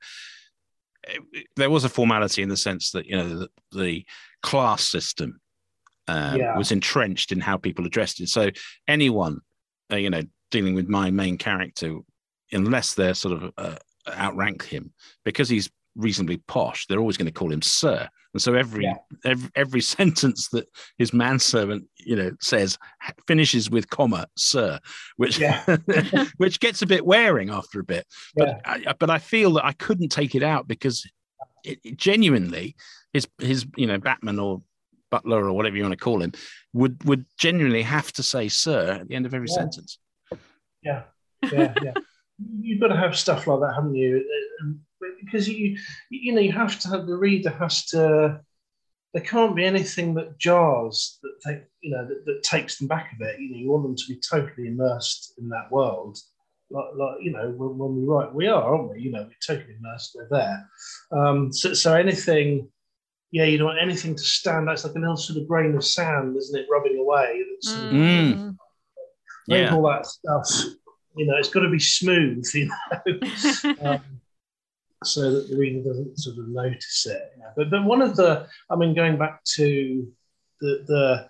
it, there was a formality in the sense that you know the, the class system. Um, yeah. was entrenched in how people addressed it. So anyone, uh, you know, dealing with my main character, unless they're sort of uh, outrank him, because he's reasonably posh, they're always going to call him sir. And so every, yeah. every every sentence that his manservant, you know, says finishes with comma, sir, which yeah. which gets a bit wearing after a bit. But yeah. I, but I feel that I couldn't take it out because it, it genuinely his his you know Batman or butler or whatever you want to call him would would genuinely have to say sir at the end of every yeah. sentence. Yeah, yeah, yeah. You've got to have stuff like that, haven't you? Because you, you know, you have to have the reader has to. There can't be anything that jars that take, you know, that, that takes them back a bit. You know, you want them to be totally immersed in that world. Like, like you know, when, when we write, we are, aren't we? You know, we're totally immersed. We're there. Um, so, so anything, yeah, you don't want anything to stand out. It's like a little sort of grain of sand, isn't it, rubbing away? That's, mm. Yeah, all that stuff. You know, it's got to be smooth. You know. um, so that the reader doesn't sort of notice it. Yeah. But but one of the, I mean, going back to the the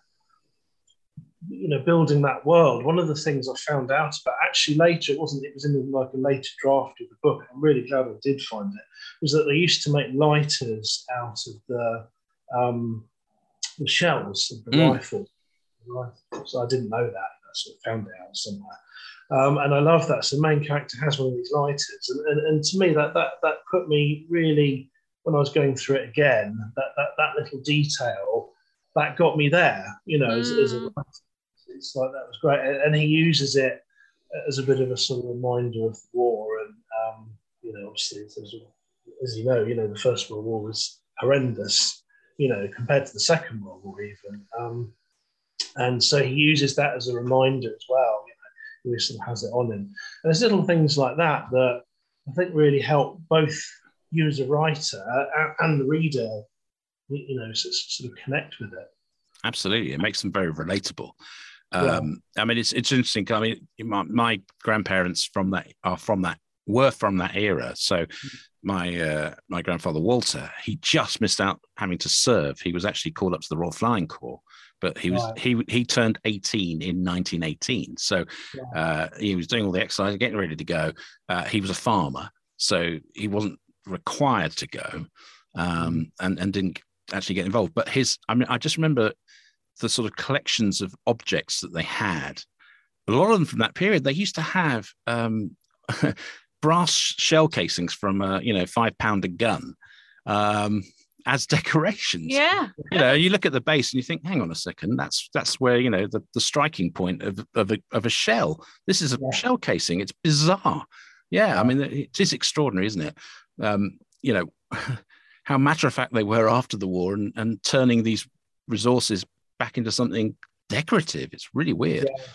you know building that world, one of the things I found out about actually later, it wasn't, it was in like a later draft of the book. I'm really glad I did find it. Was that they used to make lighters out of the um, the shells of the mm. rifle. So I didn't know that. I sort of found it out somewhere. Um, and I love that. So the main character has one of these lighters. And, and, and to me, that, that that put me really, when I was going through it again, that that, that little detail, that got me there, you know, mm. as, as a writer. It's like, that was great. And he uses it as a bit of a sort of reminder of the war. And, um, you know, obviously, as, as you know, you know, the First World War was horrendous, you know, compared to the Second World War even. Um, and so he uses that as a reminder as well. He sort of has it on him. And there's little things like that that I think really help both you as a writer and the reader, you know, sort of connect with it. Absolutely. It makes them very relatable. Um, yeah. I mean, it's it's interesting. I mean, my, my grandparents from that are from that were from that era. So my uh, my grandfather, Walter, he just missed out having to serve. He was actually called up to the Royal Flying Corps. But he was right. he he turned eighteen in nineteen eighteen, so yeah. uh, he was doing all the exercise, getting ready to go. Uh, he was a farmer, so he wasn't required to go, um, and and didn't actually get involved. But his, I mean, I just remember the sort of collections of objects that they had. A lot of them from that period, they used to have um, brass shell casings from a you know five pounder gun. Um, as decorations. Yeah. You know, you look at the base and you think, hang on a second, that's that's where, you know, the, the striking point of, of, a, of a shell. This is a yeah. shell casing. It's bizarre. Yeah, I mean, it is extraordinary, isn't it? Um, you know, how matter-of-fact they were after the war and, and turning these resources back into something decorative. It's really weird. Yeah.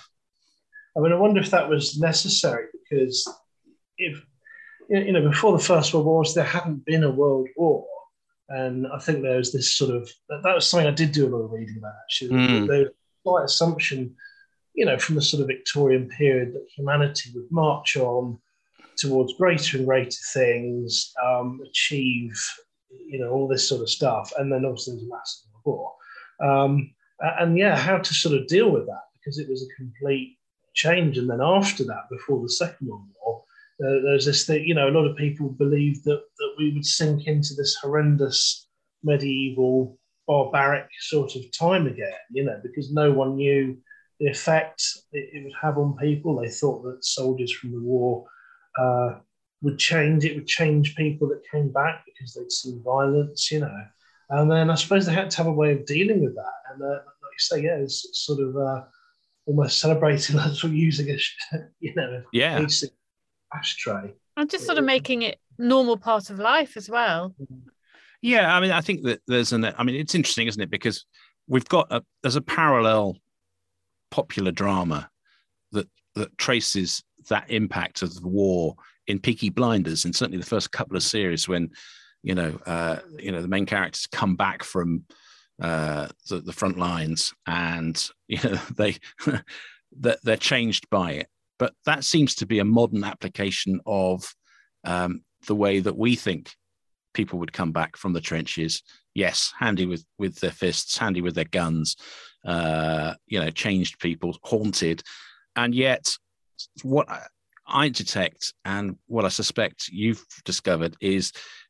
I mean, I wonder if that was necessary because if, you know, before the First World War, there hadn't been a world war. And I think there was this sort of, that, that was something I did do a lot of reading about, actually. Mm. There was a slight assumption, you know, from the sort of Victorian period that humanity would march on towards greater and greater things, um, achieve, you know, all this sort of stuff. And then obviously there was a massive war. Um, and yeah, how to sort of deal with that, because it was a complete change. And then after that, before the Second World War, Uh, there's this thing, you know, a lot of people believed that, that we would sink into this horrendous medieval barbaric sort of time again, you know, because no one knew the effect it, it would have on people. They thought that soldiers from the war uh, would change, it would change people that came back because they'd seen violence, you know. And then I suppose they had to have a way of dealing with that. And uh, like you say, yeah, it's sort of uh, almost celebrating as we're using a, you know, yeah. basic ashtray. And just sort of making it normal part of life as well. Yeah, I mean, I think that there's an, I mean, it's interesting, isn't it? Because we've got a, there's a parallel popular drama that that traces that impact of the war in Peaky Blinders, and certainly the first couple of series when, you know, uh, you know, the main characters come back from uh, the, the front lines and, you know, they, they're changed by it. But that seems to be a modern application of um, the way that we think people would come back from the trenches. Yes, handy with, with their fists, handy with their guns, uh, you know, changed people, haunted. And yet what I detect and what I suspect you've discovered is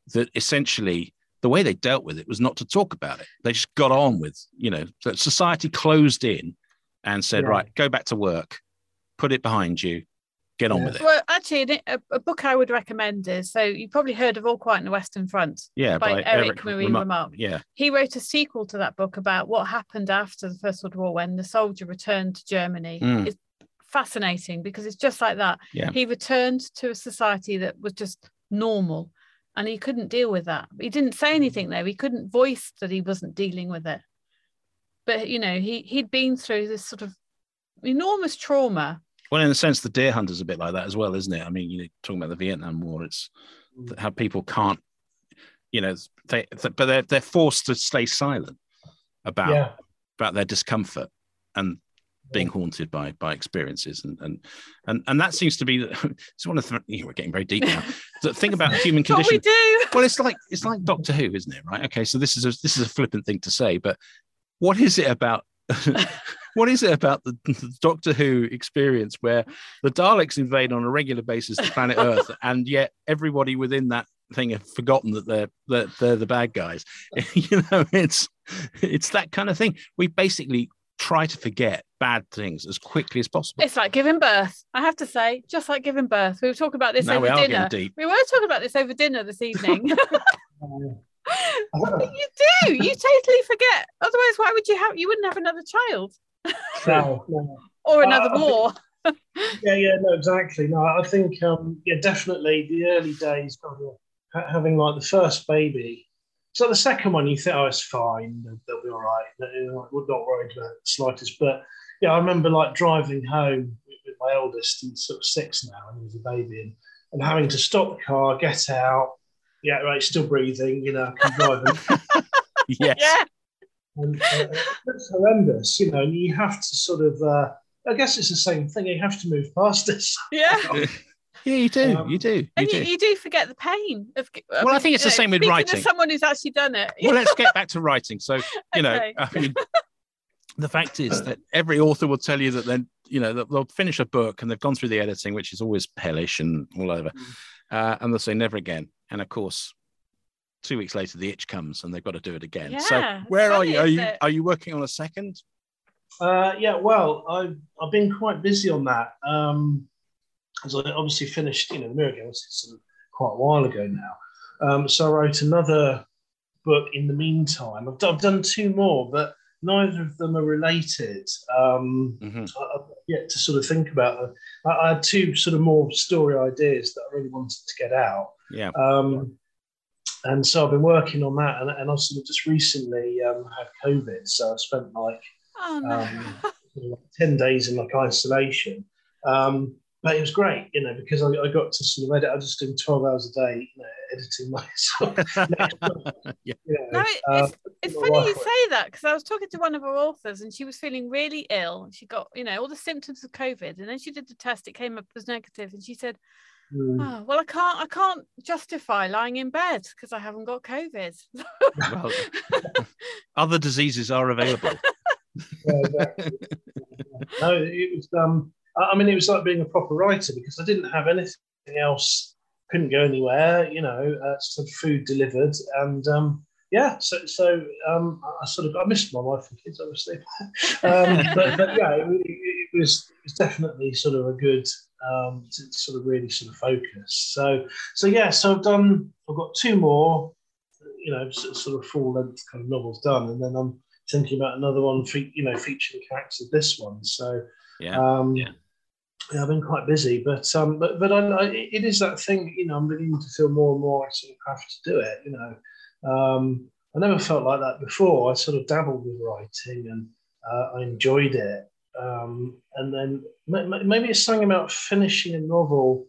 that essentially the way they dealt with it was not to talk about it. They just got on with, you know, that society closed in and said, Yeah. right, go back to work, put it behind you, get on Yeah. with it. Well, actually, a, a book I would recommend is, so you've probably heard of All Quiet on the Western Front Yeah, by, by Eric, Eric Marie Remarque. Remarque. Yeah. He wrote a sequel to that book about what happened after the First World War when the soldier returned to Germany. Mm. It's fascinating because it's just like that. Yeah. He returned to a society that was just normal and he couldn't deal with that. He didn't say anything though. He couldn't voice that he wasn't dealing with it. But, you know, he, he'd been through this sort of enormous trauma. Well, in a sense, the Deer Hunter's a bit like that as well, isn't it? I mean, you know, talking about the Vietnam War, it's how people can't, you know, they, but they're they're forced to stay silent about Yeah. about their discomfort and being haunted by by experiences, and and and and that seems to be it's one of the you know, we're getting very deep now. The thing about the human That's what condition. we do. Well, it's like it's like Doctor Who, isn't it? Right? Okay, so this is a, this is a flippant thing to say, but what is it about? What is it about the, the Doctor Who experience where the Daleks invade on a regular basis the planet Earth, and yet everybody within that thing have forgotten that they're they're, they're the bad guys? You know, it's it's that kind of thing. We basically try to forget bad things as quickly as possible. It's like giving birth. I have to say, just like giving birth. We were talking about this Now over we are dinner. getting deep. We were talking about this over dinner this evening. You do. You totally forget. Otherwise, why would you have? You wouldn't have another child No, no. or another Uh, I think- war. Yeah, yeah, no, exactly. No, I think, um, yeah, definitely the early days, of ha- having like the first baby. So the second one, you think, oh, it's fine, they'll, they'll be all right. You know, we're not worried about it the slightest. But yeah, I remember like driving home with, with my eldest, he's sort of six now, and he was a baby, and, and having to stop the car, get out. Yeah, right, still breathing, you know, I'm driving. Yes. Yeah. And, uh, it's horrendous, you know, and you have to sort of, uh, I guess it's the same thing, you have to move past this. Yeah. Yeah, you do. Um, you do. You And do. you, you do forget the pain. Of, Well, I think it's the same with speaking writing. As someone who's actually done it. Well, let's get back to writing. So, you know, Okay. I mean, the fact is that every author will tell you that then, you know, they'll, they'll finish a book and they've gone through the editing, which is always hellish and all over, uh, and they'll say never again. And of course, two weeks later, the itch comes and they've got to do it again. Yeah, so, it's where are funny, you? Are isn't you it? are you working on a second? Uh, yeah, well, I've, I've been quite busy on that. Um, as I obviously finished, you know, the Mirror Girls sort of quite a while ago now. Um, so I wrote another book in the meantime. I've, done- I've done two more, but neither of them are related. Um, Mhm. I- I've yet to sort of think about them. I, I had two sort of more story ideas that I really wanted to get out. Yeah. Um, and so I've been working on that, and, and I sort of just recently um, had COVID, so I spent like Oh, no. um, like ten days in like isolation. Um, but it was great, you know, because I, I got to sort of edit. I was just doing twelve hours a day, you know, editing myself. Next book, Yeah. you know, No, it- uh, It's my funny wife you went, say that because I was talking to one of our authors and she was feeling really ill. She got, you know, all the symptoms of COVID, and then she did the test. It came up as negative, and she said, "Hmm, "Oh, well, I can't, I can't justify lying in bed because I haven't got COVID." Well, other diseases are available. yeah, exactly." No, it was. Um, I I mean, it was like being a proper writer because I didn't have anything else. Couldn't go anywhere, you know. Uh, some food delivered, and um, yeah. So, so um, I sort of I missed my wife and kids, obviously. um, but, but yeah, it, it, it was it was definitely sort of a good um, to sort of really sort of focus. So, so yeah. So I've done. I've got two more, you know, sort sort of full length kind of novels done, and then I'm thinking about another one, fe- you know, featuring the characters of this one. So. Yeah. Um, Yeah. yeah, I've been quite busy, but um, but but I, I, it is that thing, you know. I'm beginning to feel more and more I sort of have to do it, you know. Um, I never felt like that before. I sort of dabbled with writing and uh, I enjoyed it, um, and then m- maybe it's something about finishing a novel,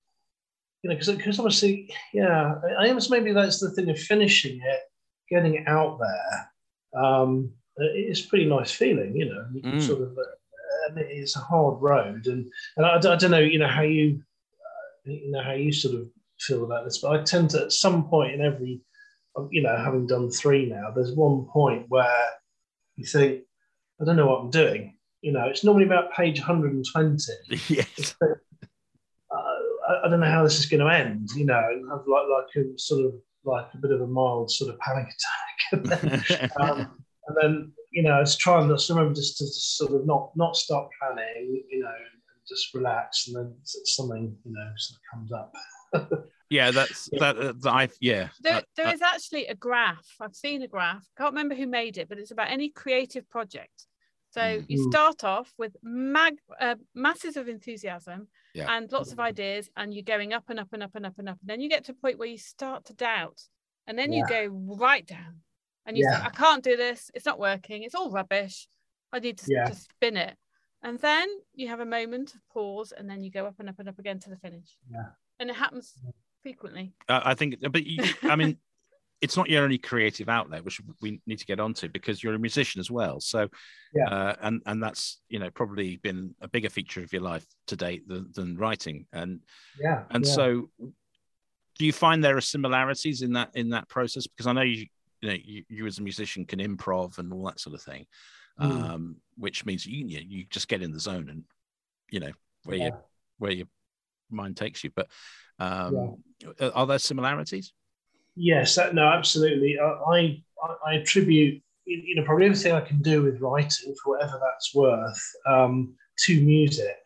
you know, because because obviously, yeah, I, I guess maybe that's the thing of finishing it, getting it out there. Um, it's a pretty nice feeling, you know. You can Mm. sort of. Uh, and it's a hard road, and and I, I don't know, you know, how you, uh, you know, how you sort of feel about this, but I tend to, at some point in every, you know, having done three now, there's one point where you think, I don't know what I'm doing. You know, it's normally about page one hundred twenty. Yes. Uh, I, I don't know how this is going to end. You know, and have like like a sort of like a bit of a mild sort of panic attack. and, then, um, and then, you know, I was trying to, I remember just to sort of not not start planning, you know, and just relax, and then something, you know, sort of comes up. Yeah, that's that. Uh, that I yeah. There, uh, there uh, is actually a graph. I've seen a graph. Can't remember who made it, but it's about any creative project. So Mm. you start off with mag, uh, masses of enthusiasm Yeah. and lots of ideas, and you're going up and up and up and up and up. And then you get to a point where you start to doubt, and then you Yeah. go right down, and you Yeah. think, I can't do this. It's not working. It's all rubbish. I need to, Yeah. to spin it. And then you have a moment of pause, and then you go up and up and up again to the finish. Yeah. And it happens frequently. Uh, I think, but you, I mean, it's not your only creative outlet, which we need to get onto, because you're a musician as well. So, Yeah. uh, and and that's, you know, probably been a bigger feature of your life to date than, than writing. And Yeah. and yeah. so, do you find there are similarities in that in that process? Because I know you, you know, you, you as a musician can improv and all that sort of thing, Mm. um, which means you you, you just get in the zone and, you know, where Yeah. you where your mind takes you. But um, are there similarities? Yes, that, no, absolutely. I, I I attribute, you know, probably everything I can do with writing, for whatever that's worth, um, to music,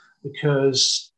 because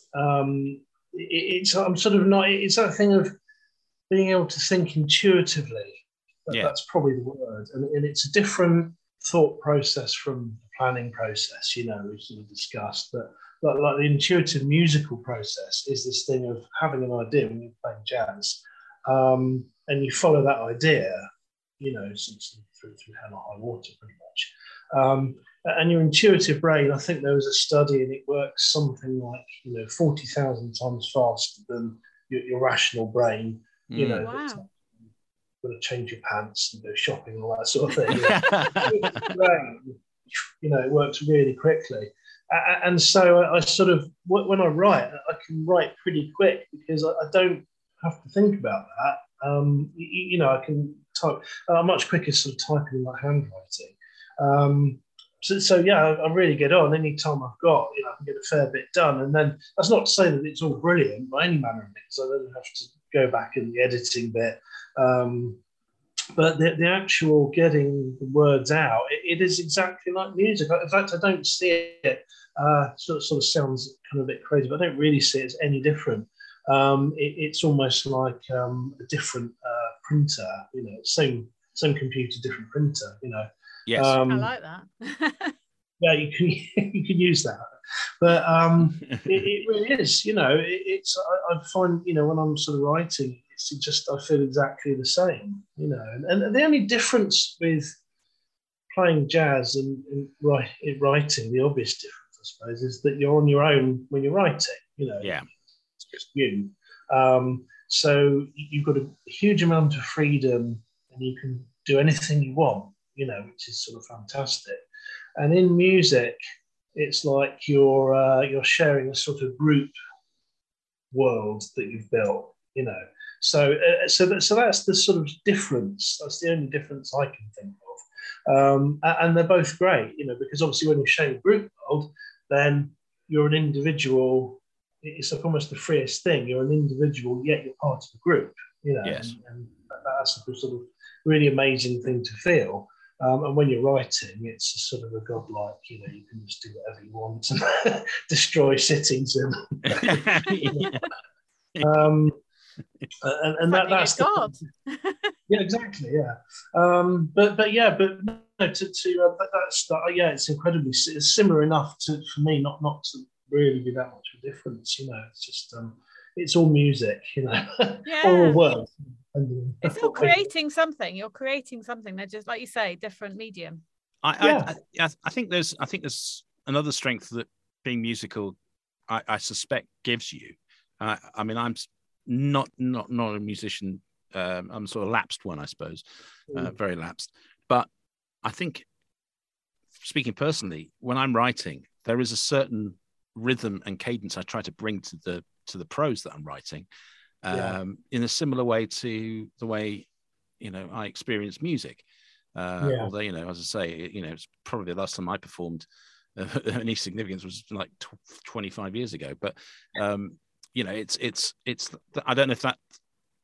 um, it, it's I'm sort of not. It's that thing of being able to think intuitively. That, Yeah. That's probably the word, and, and it's a different thought process from the planning process, you know, which we discussed. But like, like the intuitive musical process is this thing of having an idea when you're playing jazz. Um, and you follow that idea, you know, through, through hell or high water, pretty much. Um, and your intuitive brain, I think there was a study, and it works something like, you know, forty thousand times faster than your, your rational brain, you Mm. know. Wow. Got to change your pants and go shopping and all that sort of thing. You know, brain, you know, it works really quickly. Uh, and so I, I sort of, when I write, I can write pretty quick because I, I don't have to think about that. Um, you, you know, I can type uh, much quicker, sort of typing like handwriting. Um, so, so yeah, I, I really get on. Any time I've got, you know, I can get a fair bit done. And then that's not to say that it's all brilliant by any manner of means. I don't have to go back in the editing bit. Um, but the, the actual getting the words out, it, it is exactly like music. In fact, I don't see it. Uh, sort of, sort of sounds kind of a bit crazy, but I don't really see it as any different. Um, it, it's almost like um, a different uh, printer, you know, same same computer, different printer, you know. Yes. Um, I like that. yeah, you can you can use that, but um, it, it really is, you know. It, it's I, I find, you know, when I'm sort of writing, it's just I feel exactly the same, you know. And, and the only difference with playing jazz and, and write, writing, the obvious difference, I suppose, is that you're on your own when you're writing, you know. Yeah. Just you. Um, so you've got a huge amount of freedom, and you can do anything you want, you know, which is sort of fantastic. And in music, it's like you're uh, you're sharing a sort of group world that you've built, you know. So uh, so that, so that's the sort of difference. That's the only difference I can think of. Um, and they're both great, you know, because obviously when you're sharing a group world, then you're an individual. It's like almost the freest thing. You're an individual, yet you're part of a group, you know. Yes. And, and that's a sort of really amazing thing to feel. Um, and when you're writing, it's a sort of a godlike, you know, you can just do whatever you want and destroy cities. And, um, and, and that, that's the, God. yeah, exactly, yeah. Um, but but yeah, but no, to, to uh, that, that's that, yeah, it's incredibly it's similar enough to for me not not to really be that much of a difference, you know. It's just um, it's all music, you know, Yeah. all words. It's still creating something. You're creating something. They're just, like you say, different medium. I, Yeah. I, I, I think there's I think there's another strength that being musical, I, I suspect, gives you. Uh, I mean, I'm not not not a musician. Um, I'm sort of lapsed one, I suppose, uh, very lapsed. But I think, speaking personally, when I'm writing, there is a certain rhythm and cadence I try to bring to the to the prose that I'm writing, um, Yeah. in a similar way to the way, you know, I experience music. Uh, Yeah. Although, you know, as I say, you know, it's probably the last time I performed uh, any significance was like tw- twenty-five years ago. But um, you know, it's it's it's. I don't know if that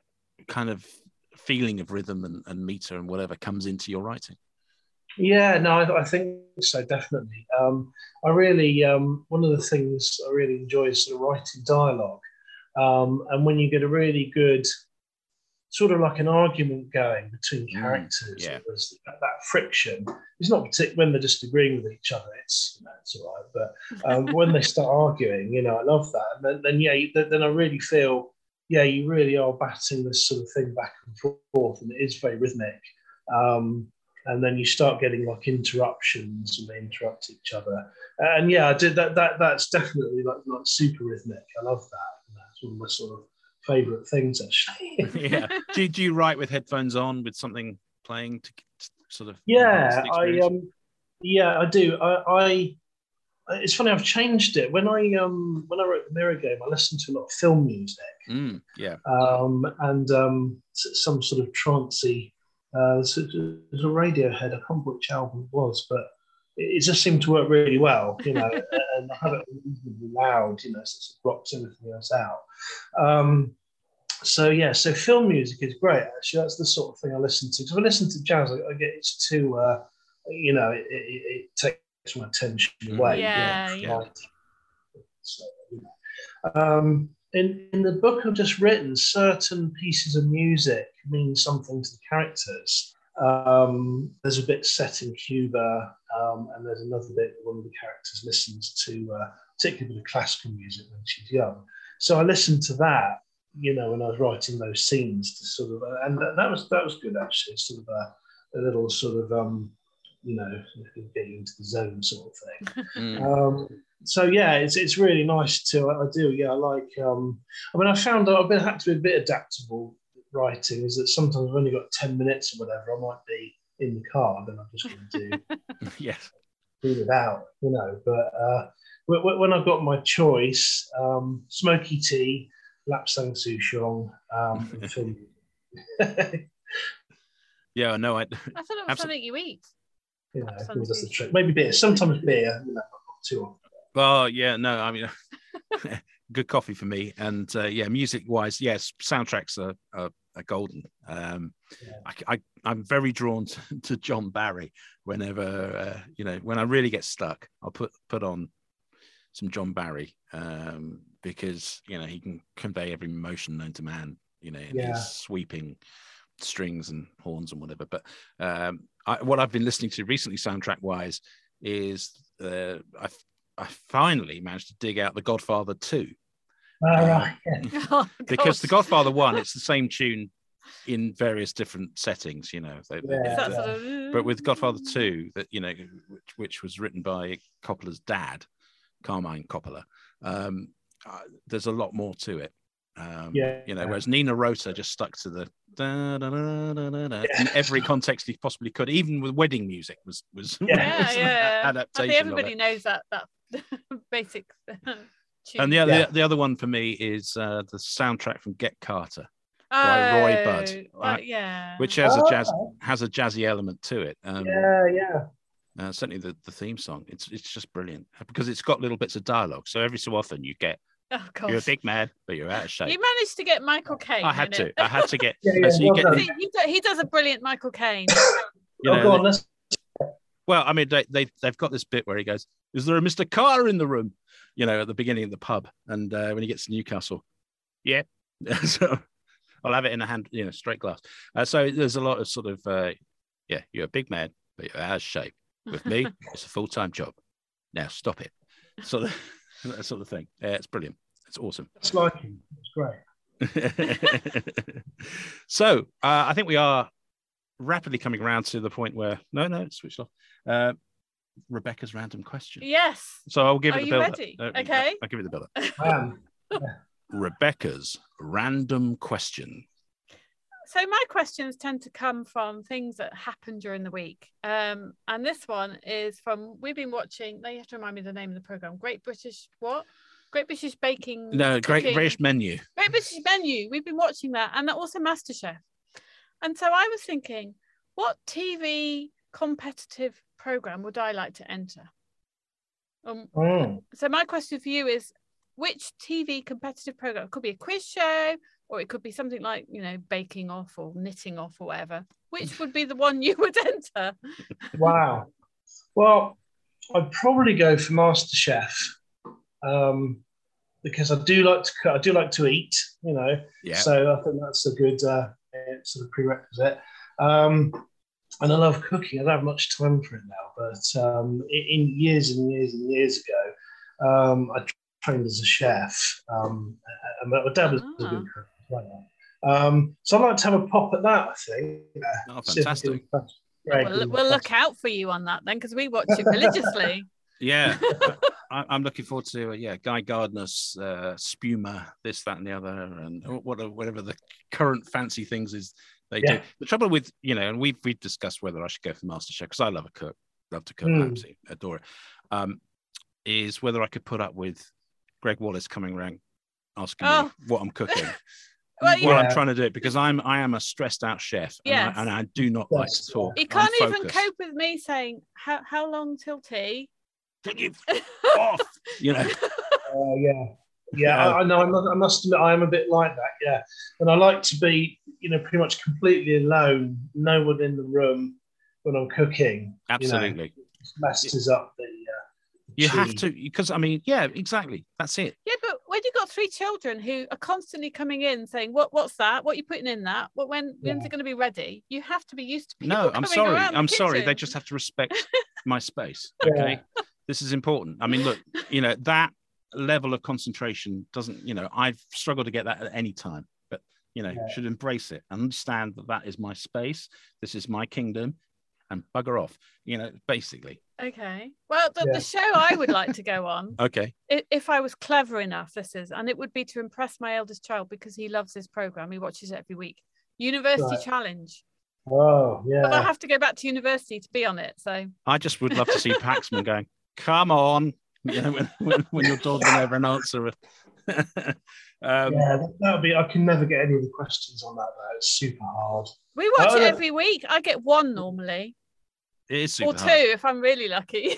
kind of feeling of rhythm and, and meter and whatever comes into your writing. Yeah, no, I, I think so, definitely. Um, I really, um, one of the things I really enjoy is sort of writing dialogue. Um, and when you get a really good, sort of like an argument going between characters, mm, yeah. there's that, that friction. It's not particular when they're just agreeing with each other. It's, you know, it's all right. But um, when they start arguing, you know, I love that. And then, then yeah, then, then I really feel, yeah, you really are batting this sort of thing back and forth, and it is very rhythmic. Um, and then you start getting like interruptions, and they interrupt each other. And yeah, I did that. That that's definitely like like super rhythmic. I love that. That's one of my sort of favourite things, actually. yeah. Do you, do you write with headphones on, with something playing to sort of? Yeah, I um, yeah, I do. I, I it's funny. I've changed it. When I um when I wrote the Mirror Game, I listened to a lot of film music. Mm, yeah. Um and um some sort of trancey. Uh, there's, a, there's a Radiohead. I can't remember which album it was, but it, it just seemed to work really well. You know, and I have it reasonably loud. You know, so it blocks everything else out. Um, so yeah, so film music is great. Actually, that's the sort of thing I listen to. Because if I listen to jazz, I, I get it's too. Uh, you know, it, it, it takes my attention away. Yeah, you yeah. know, so, you know. Um, in in the book I've just written, certain pieces of music mean something to the characters. Um, there's a bit set in Cuba, um, and there's another bit that one of the characters listens to, uh, particularly with classical music when she's young. So I listened to that, you know, when I was writing those scenes to sort of, uh, and that, that was that was good actually. Sort of a, a little sort of, um, you know, getting into the zone sort of thing. Mm. Um, so yeah, it's it's really nice to. I do, yeah. I like. Um, I mean, I found that I've been had to be a bit adaptable writing. Is that sometimes I've only got ten minutes or whatever. I might be in the car, then I'm just going to do yes, do it out, you know. But uh, when I've got my choice, um, smoky tea, lapsang souchong, um, and film. Yeah, no, I. I thought it was absolutely. something you eat. You know, that's the trick. Maybe beer. Sometimes beer. You know, not too often. Well, yeah, no, I mean, good coffee for me. And uh, yeah, music-wise, yes, soundtracks are, are, are golden. Um, Yeah. I, I, I'm very drawn to, to John Barry. Whenever uh, you know, when I really get stuck, I'll put put on some John Barry um, because you know he can convey every emotion known to man. You know, in Yeah. his sweeping strings and horns and whatever. But um, I, what I've been listening to recently, soundtrack-wise, is uh, I I finally managed to dig out The Godfather two. All right. Yeah. Oh, Because gosh. The Godfather one, it's the same tune in various different settings, you know. They, they- Yeah. Is that yeah. sort of, But with Godfather two, that you know, which, which was written by Coppola's dad, Carmine Coppola, um, uh, there's a lot more to it. Um, Yeah. you know, whereas Nina Rota just stuck to the da, da, da, da, da, da, in every context he possibly could, even with wedding music was was, Yeah. was yeah, an yeah. I adaptation. think of everybody it. knows that that basic. Tune. And the other Yeah. the other one for me is uh, the soundtrack from Get Carter, by Roy Budd, Oh, well, right? yeah. which has a Oh, jazz okay. has a jazzy element to it. Um, Yeah, yeah. Uh, certainly the, the theme song. It's it's just brilliant because it's got little bits of dialogue. So every so often you get Oh gosh. you're a big man, but you're out of shape. You managed to get Michael Caine. I had in to. it. I had to get. Yeah, yeah, so you well get done. the, he, he do- he does a brilliant Michael Caine. you Oh, know, go on, the- let's. well, I mean, they they they've got this bit where he goes, "Is there a Mister Carr in the room?" You know, at the beginning of the pub, and uh, when he gets to Newcastle, yeah. So I'll have it in a hand, you know, straight glass. Uh, so there's a lot of sort of, uh, yeah, you're a big man, but you're out of shape. With me, it's a full time job. Now stop it. Sort of that sort of thing. Yeah, it's brilliant. It's awesome. It's like him. It's great. So uh, I think we are rapidly coming around to the point where no, no, it's switched off. Uh, Rebecca's random question. Yes. So I'll give Are it the you build. ready? Okay. I'll give it the build. Um, Rebecca's random question. So my questions tend to come from things that happen during the week. Um, and this one is from, we've been watching, now you have to remind me the name of the program, Great British, what? Great British Baking. No, Great Cooking. British Menu. Great British Menu. We've been watching that, and also MasterChef. And so I was thinking, what T V competitive program would I like to enter? Um, mm. So my question for you is, which T V competitive program? It could be a quiz show, or it could be something like, you know, baking off or knitting off or whatever. Which would be the one you would enter? Wow. Well, I'd probably go for MasterChef um, because I do like to cook, I do like to eat, you know. Yeah. So I think that's a good uh, sort of prerequisite. Um, and I love cooking. I don't have much time for it now, but um, in years and years and years ago, um, I trained as a chef. Um, and my dad was Ah. a good cook as well. Um, so I'd like to have a pop at that, I think. Oh, See if I fantastic. can- Great. We'll, we'll look out for you on that then, because we watch it religiously. Yeah, I, I'm looking forward to uh, yeah Guy Gardner's uh, Spuma, this, that, and the other, and what whatever the current fancy things is they Yeah. do. The trouble with you know, and we've we've discussed whether I should go for MasterChef because I love a cook, love to cook, Mm. I absolutely adore it. Um, is whether I could put up with Greg Wallace coming around asking Oh. me what I'm cooking. Well, you, While Yeah. I'm trying to do it because I'm I am a stressed out chef and, Yes. I, and I do not like Yes. to talk. you I'm can't even focused. cope with me saying, how, how long till tea? Can you off? You know. Uh, yeah, yeah. Uh, I, I know. I must, I must admit, I am a bit like that. Yeah, and I like to be, you know, pretty much completely alone, no one in the room when I'm cooking. Absolutely. You know, it messes up the. Uh, You have cheese. to, because I mean, yeah, exactly. That's it. Yeah, but when you've got three children who are constantly coming in saying, "What, what's that? What are you putting in that? What, when, when's Yeah. it going to be ready?" You have to be used to people No, I'm coming sorry. around the I'm sorry. They kitchen. just have to respect my space. Yeah. Okay. This is important. I mean, look, you know, that level of concentration doesn't, you know, I've struggled to get that at any time, but, you know, Yeah. should embrace it and understand that that is my space. This is my kingdom and bugger off, you know, basically. Okay. Well, the, Yeah. the show I would like to go on, Okay. i- if I was clever enough, this is, and it would be to impress my eldest child because he loves this program. He watches it every week. University Right. Challenge. Oh yeah. But I have to go back to university to be on it. So I just would love to see Paxman going, come on, you know, when, when, when your daughter will never an answer. um, yeah, that would be. I can never get any of the questions on that. Though it's super hard. we watch Oh, it yeah. every week. I get one normally, It is super or two hard. if I'm really lucky.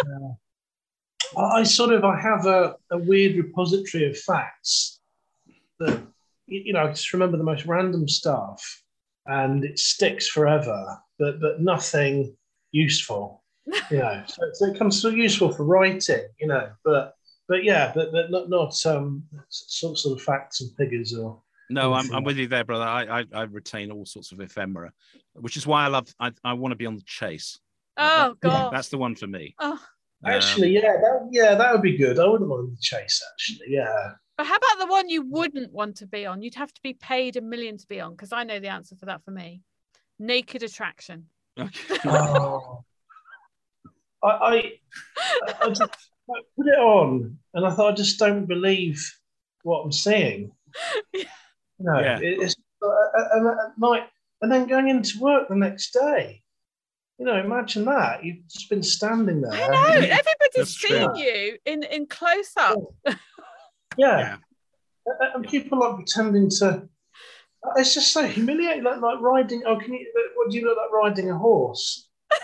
I, I sort of. I have a, a weird repository of facts that you you know. I just remember the most random stuff, and it sticks forever. But but nothing useful. You know, so, so it comes so useful for writing. You know, but. But yeah, but, but not not um sort sort of facts and figures or No, I'm, Awful. I'm with you there, brother. I, I I retain all sorts of ephemera, which is why I love. I, I want to be on the chase. Oh God. That's the one for me. Oh. Um, actually yeah that yeah that would be good. I wouldn't mind the chase actually. Yeah. But how about the one you wouldn't want to be on? You'd have to be paid a million to be on, because I know the answer for that for me. Naked Attraction. okay. Oh. I, I, I just I put it on and I thought I just don't believe what I'm seeing. No, Yeah. it, it's uh, and at night and then going into work the next day. You know, imagine that you've just been standing there. I know. Everybody's That's seen true. you in, in close up. Yeah, Yeah. And- and people like pretending to. It's just so humiliating, like like riding. Oh, can you? What do you look like riding a horse?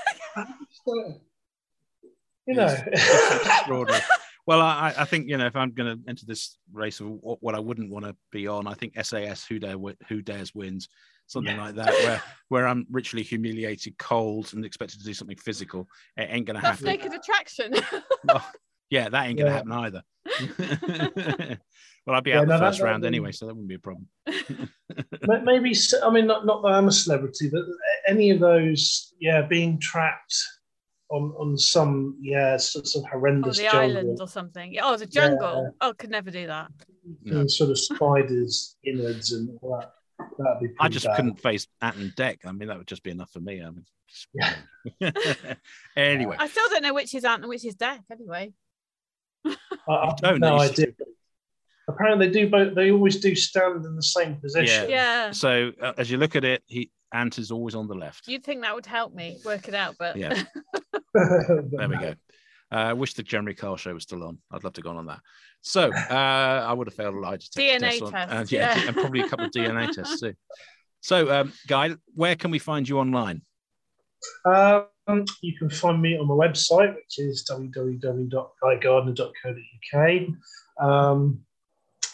You know. It's extraordinary. Well, I, I think, you know, if I'm going to enter this race of what, what I wouldn't want to be on, I think S A S Who Dare Wi- Who Dares Wins, something Yeah. like that, where where I'm ritually humiliated, cold, and expected to do something physical. It ain't going to That's happen. Naked Attraction. Well, yeah, that ain't going to Yeah. happen either. Well, I'd be Yeah, out no, the that- first that round would- anyway, so that wouldn't be a problem. Ma- Maybe s- I mean not not that I'm a celebrity, but any of those, yeah, being trapped on on some yeah sort of Or horrendous the jungle, island or something. Oh, the jungle. Oh, could never do that. No. and sort of spiders, innards, and all that. That'd be. I pretty just bad. couldn't face Atten Deck. I mean, that would just be enough for me. I mean, Yeah. anyway, I still don't know which is Ant and which is Deck. Anyway. I, I don't have no know. idea. Apparently, they do both. They always do stand in the same position. Yeah. so uh, as you look at it, he Ant is always on the left. You'd think that would help me work it out, but Yeah. There we go. I uh, wish the Jeremy Kyle show was still on. I'd love to go on that. So uh, I would have failed a lie detector D N A test on- test, and, yeah, yeah. and probably a couple of D N A tests too. So, um, Guy, where can we find you online? Um, you can find me on my website, which is w w w dot guy gardner dot co dot u k. Um,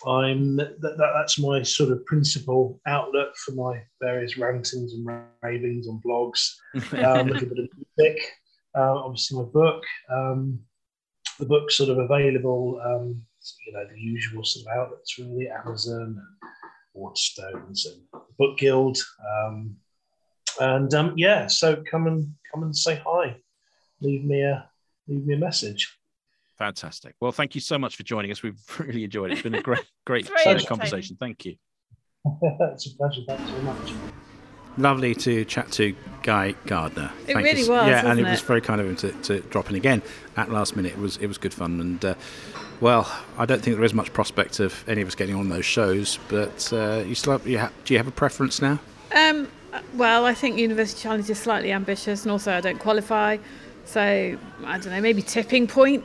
I'm that, that, that's my sort of principal outlet for my various rantings and ravings on blogs. Um, a little bit of music, uh, obviously my book. Um, the book's sort of available, um, you know, the usual sort of outlets really, Amazon, and Waterstones, and the Book Guild. Um, and um, yeah, so come and come and say hi. Leave me a leave me a message. Fantastic. Well, thank you so much for joining us. We've really enjoyed it. It's been a great, great conversation. Thank you. It's a pleasure. Thanks very much. Lovely to chat to Guy Gardner. It Thank really you. was, Yeah, and it wasn't was it? very kind of him to, to drop in again at last minute. It was it was good fun. And, uh, well, I don't think there is much prospect of any of us getting on those shows, but uh, you still have, you ha- do you have a preference now? Um, well, I think University Challenge is slightly ambitious, and also I don't qualify. So, I don't know, maybe Tipping Point.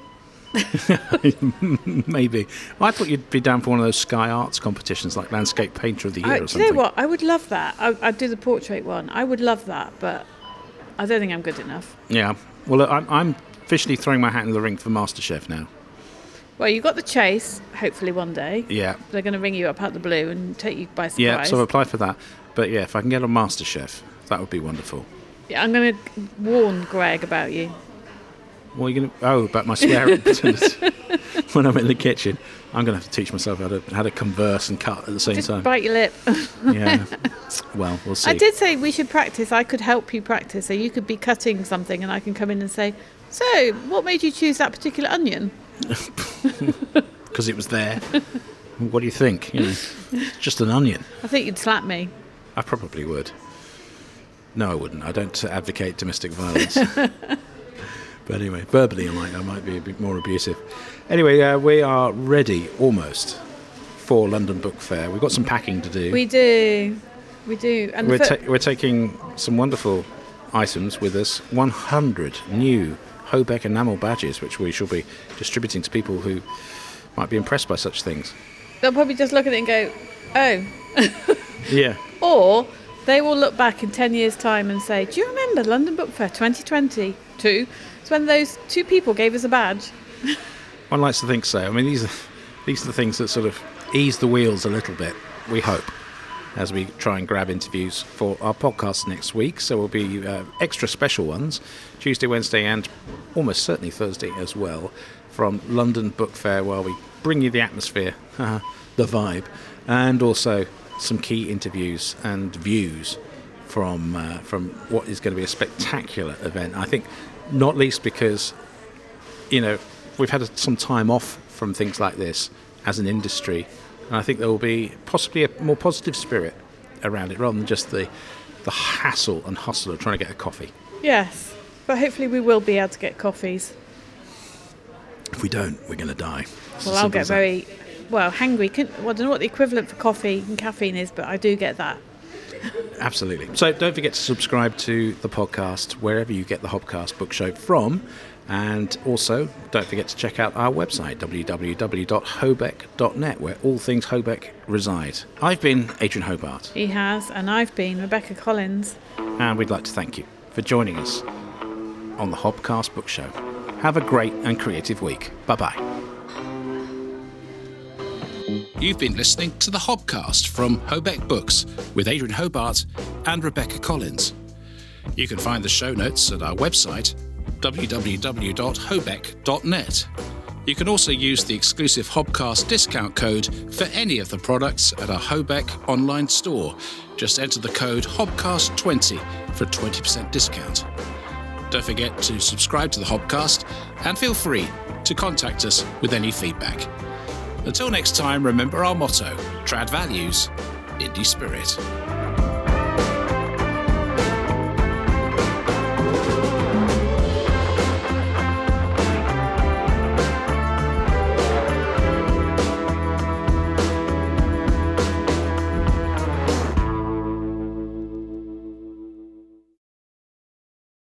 Maybe. Well, I thought you'd be down for one of those Sky Arts competitions, like Landscape Painter of the Year I, or do something. you know what? I would love that. I, I'd do the portrait one. I would love that, but I don't think I'm good enough. Yeah. Well, look, I'm, I'm officially throwing my hat in the ring for MasterChef now. Well, you got the chase, hopefully one day. Yeah. They're going to ring you up out the blue and take you by surprise. Yeah, so apply for that. But yeah, if I can get on MasterChef, that would be wonderful. Yeah, I'm going to warn Greg about you. Well, you're going to... Oh, about my swearing. When I'm in the kitchen, I'm going to have to teach myself how to how to converse and cut at the same Just time. bite your lip. Yeah. Well, we'll see. I did say we should practice. I could help you practice. So you could be cutting something and I can come in and say, so, what made you choose that particular onion? Because it was there. What do you think? You know, it's just an onion. I think you'd slap me. I probably would. No, I wouldn't. I don't advocate domestic violence. But anyway, verbally I might, I might be a bit more abusive. Anyway, uh, we are ready almost for London Book Fair. We've got some packing to do. We do. We do. And we're, the fir- ta- we're taking some wonderful items with us. one hundred new Hobeck enamel badges, which we shall be distributing to people who might be impressed by such things. They'll probably just look at it and go, oh. Yeah. Or they will look back in ten years' time and say, do you remember London Book Fair twenty twenty-two? It's when those two people gave us a badge. One likes to think so. I mean, these are, these are the things that sort of ease the wheels a little bit, we hope, as we try and grab interviews for our podcast next week. So we'll be uh, extra special ones, Tuesday, Wednesday, and almost certainly Thursday as well, from London Book Fair, while we bring you the atmosphere, the vibe, and also some key interviews and views from uh, from what is going to be a spectacular event. I think not least because, you know, we've had some time off from things like this as an industry, and I think there will be possibly a more positive spirit around it rather than just the the hassle and hustle of trying to get a coffee. Yes, but hopefully we will be able to get coffees. If we don't, we're going to die. It's Well, as I'll simple get as that. very, well, hangry. Can, well, I don't know what the equivalent for coffee and caffeine is, but I do get that. Absolutely. So don't forget to subscribe to the podcast wherever you get the Hobcast Book Show from. And also, don't forget to check out our website, w w w dot hobeck dot net, where all things Hobeck reside. I've been Adrian Hobart, He has, and I've been Rebecca Collins. and we'd like to thank you for joining us on the Hobcast Book Show. Have a great and creative week. Bye-bye. You've been listening to the Hobcast from Hobeck Books with Adrian Hobart and Rebecca Collins. You can find the show notes at our website, w w w dot hobeck dot net. You can also use the exclusive Hobcast discount code for any of the products at our Hobeck online store. Just enter the code Hobcast twenty for a twenty percent discount. Don't forget to subscribe to the Hobcast and feel free to contact us with any feedback. Until next time, remember our motto, Trad Values, Indie Spirit.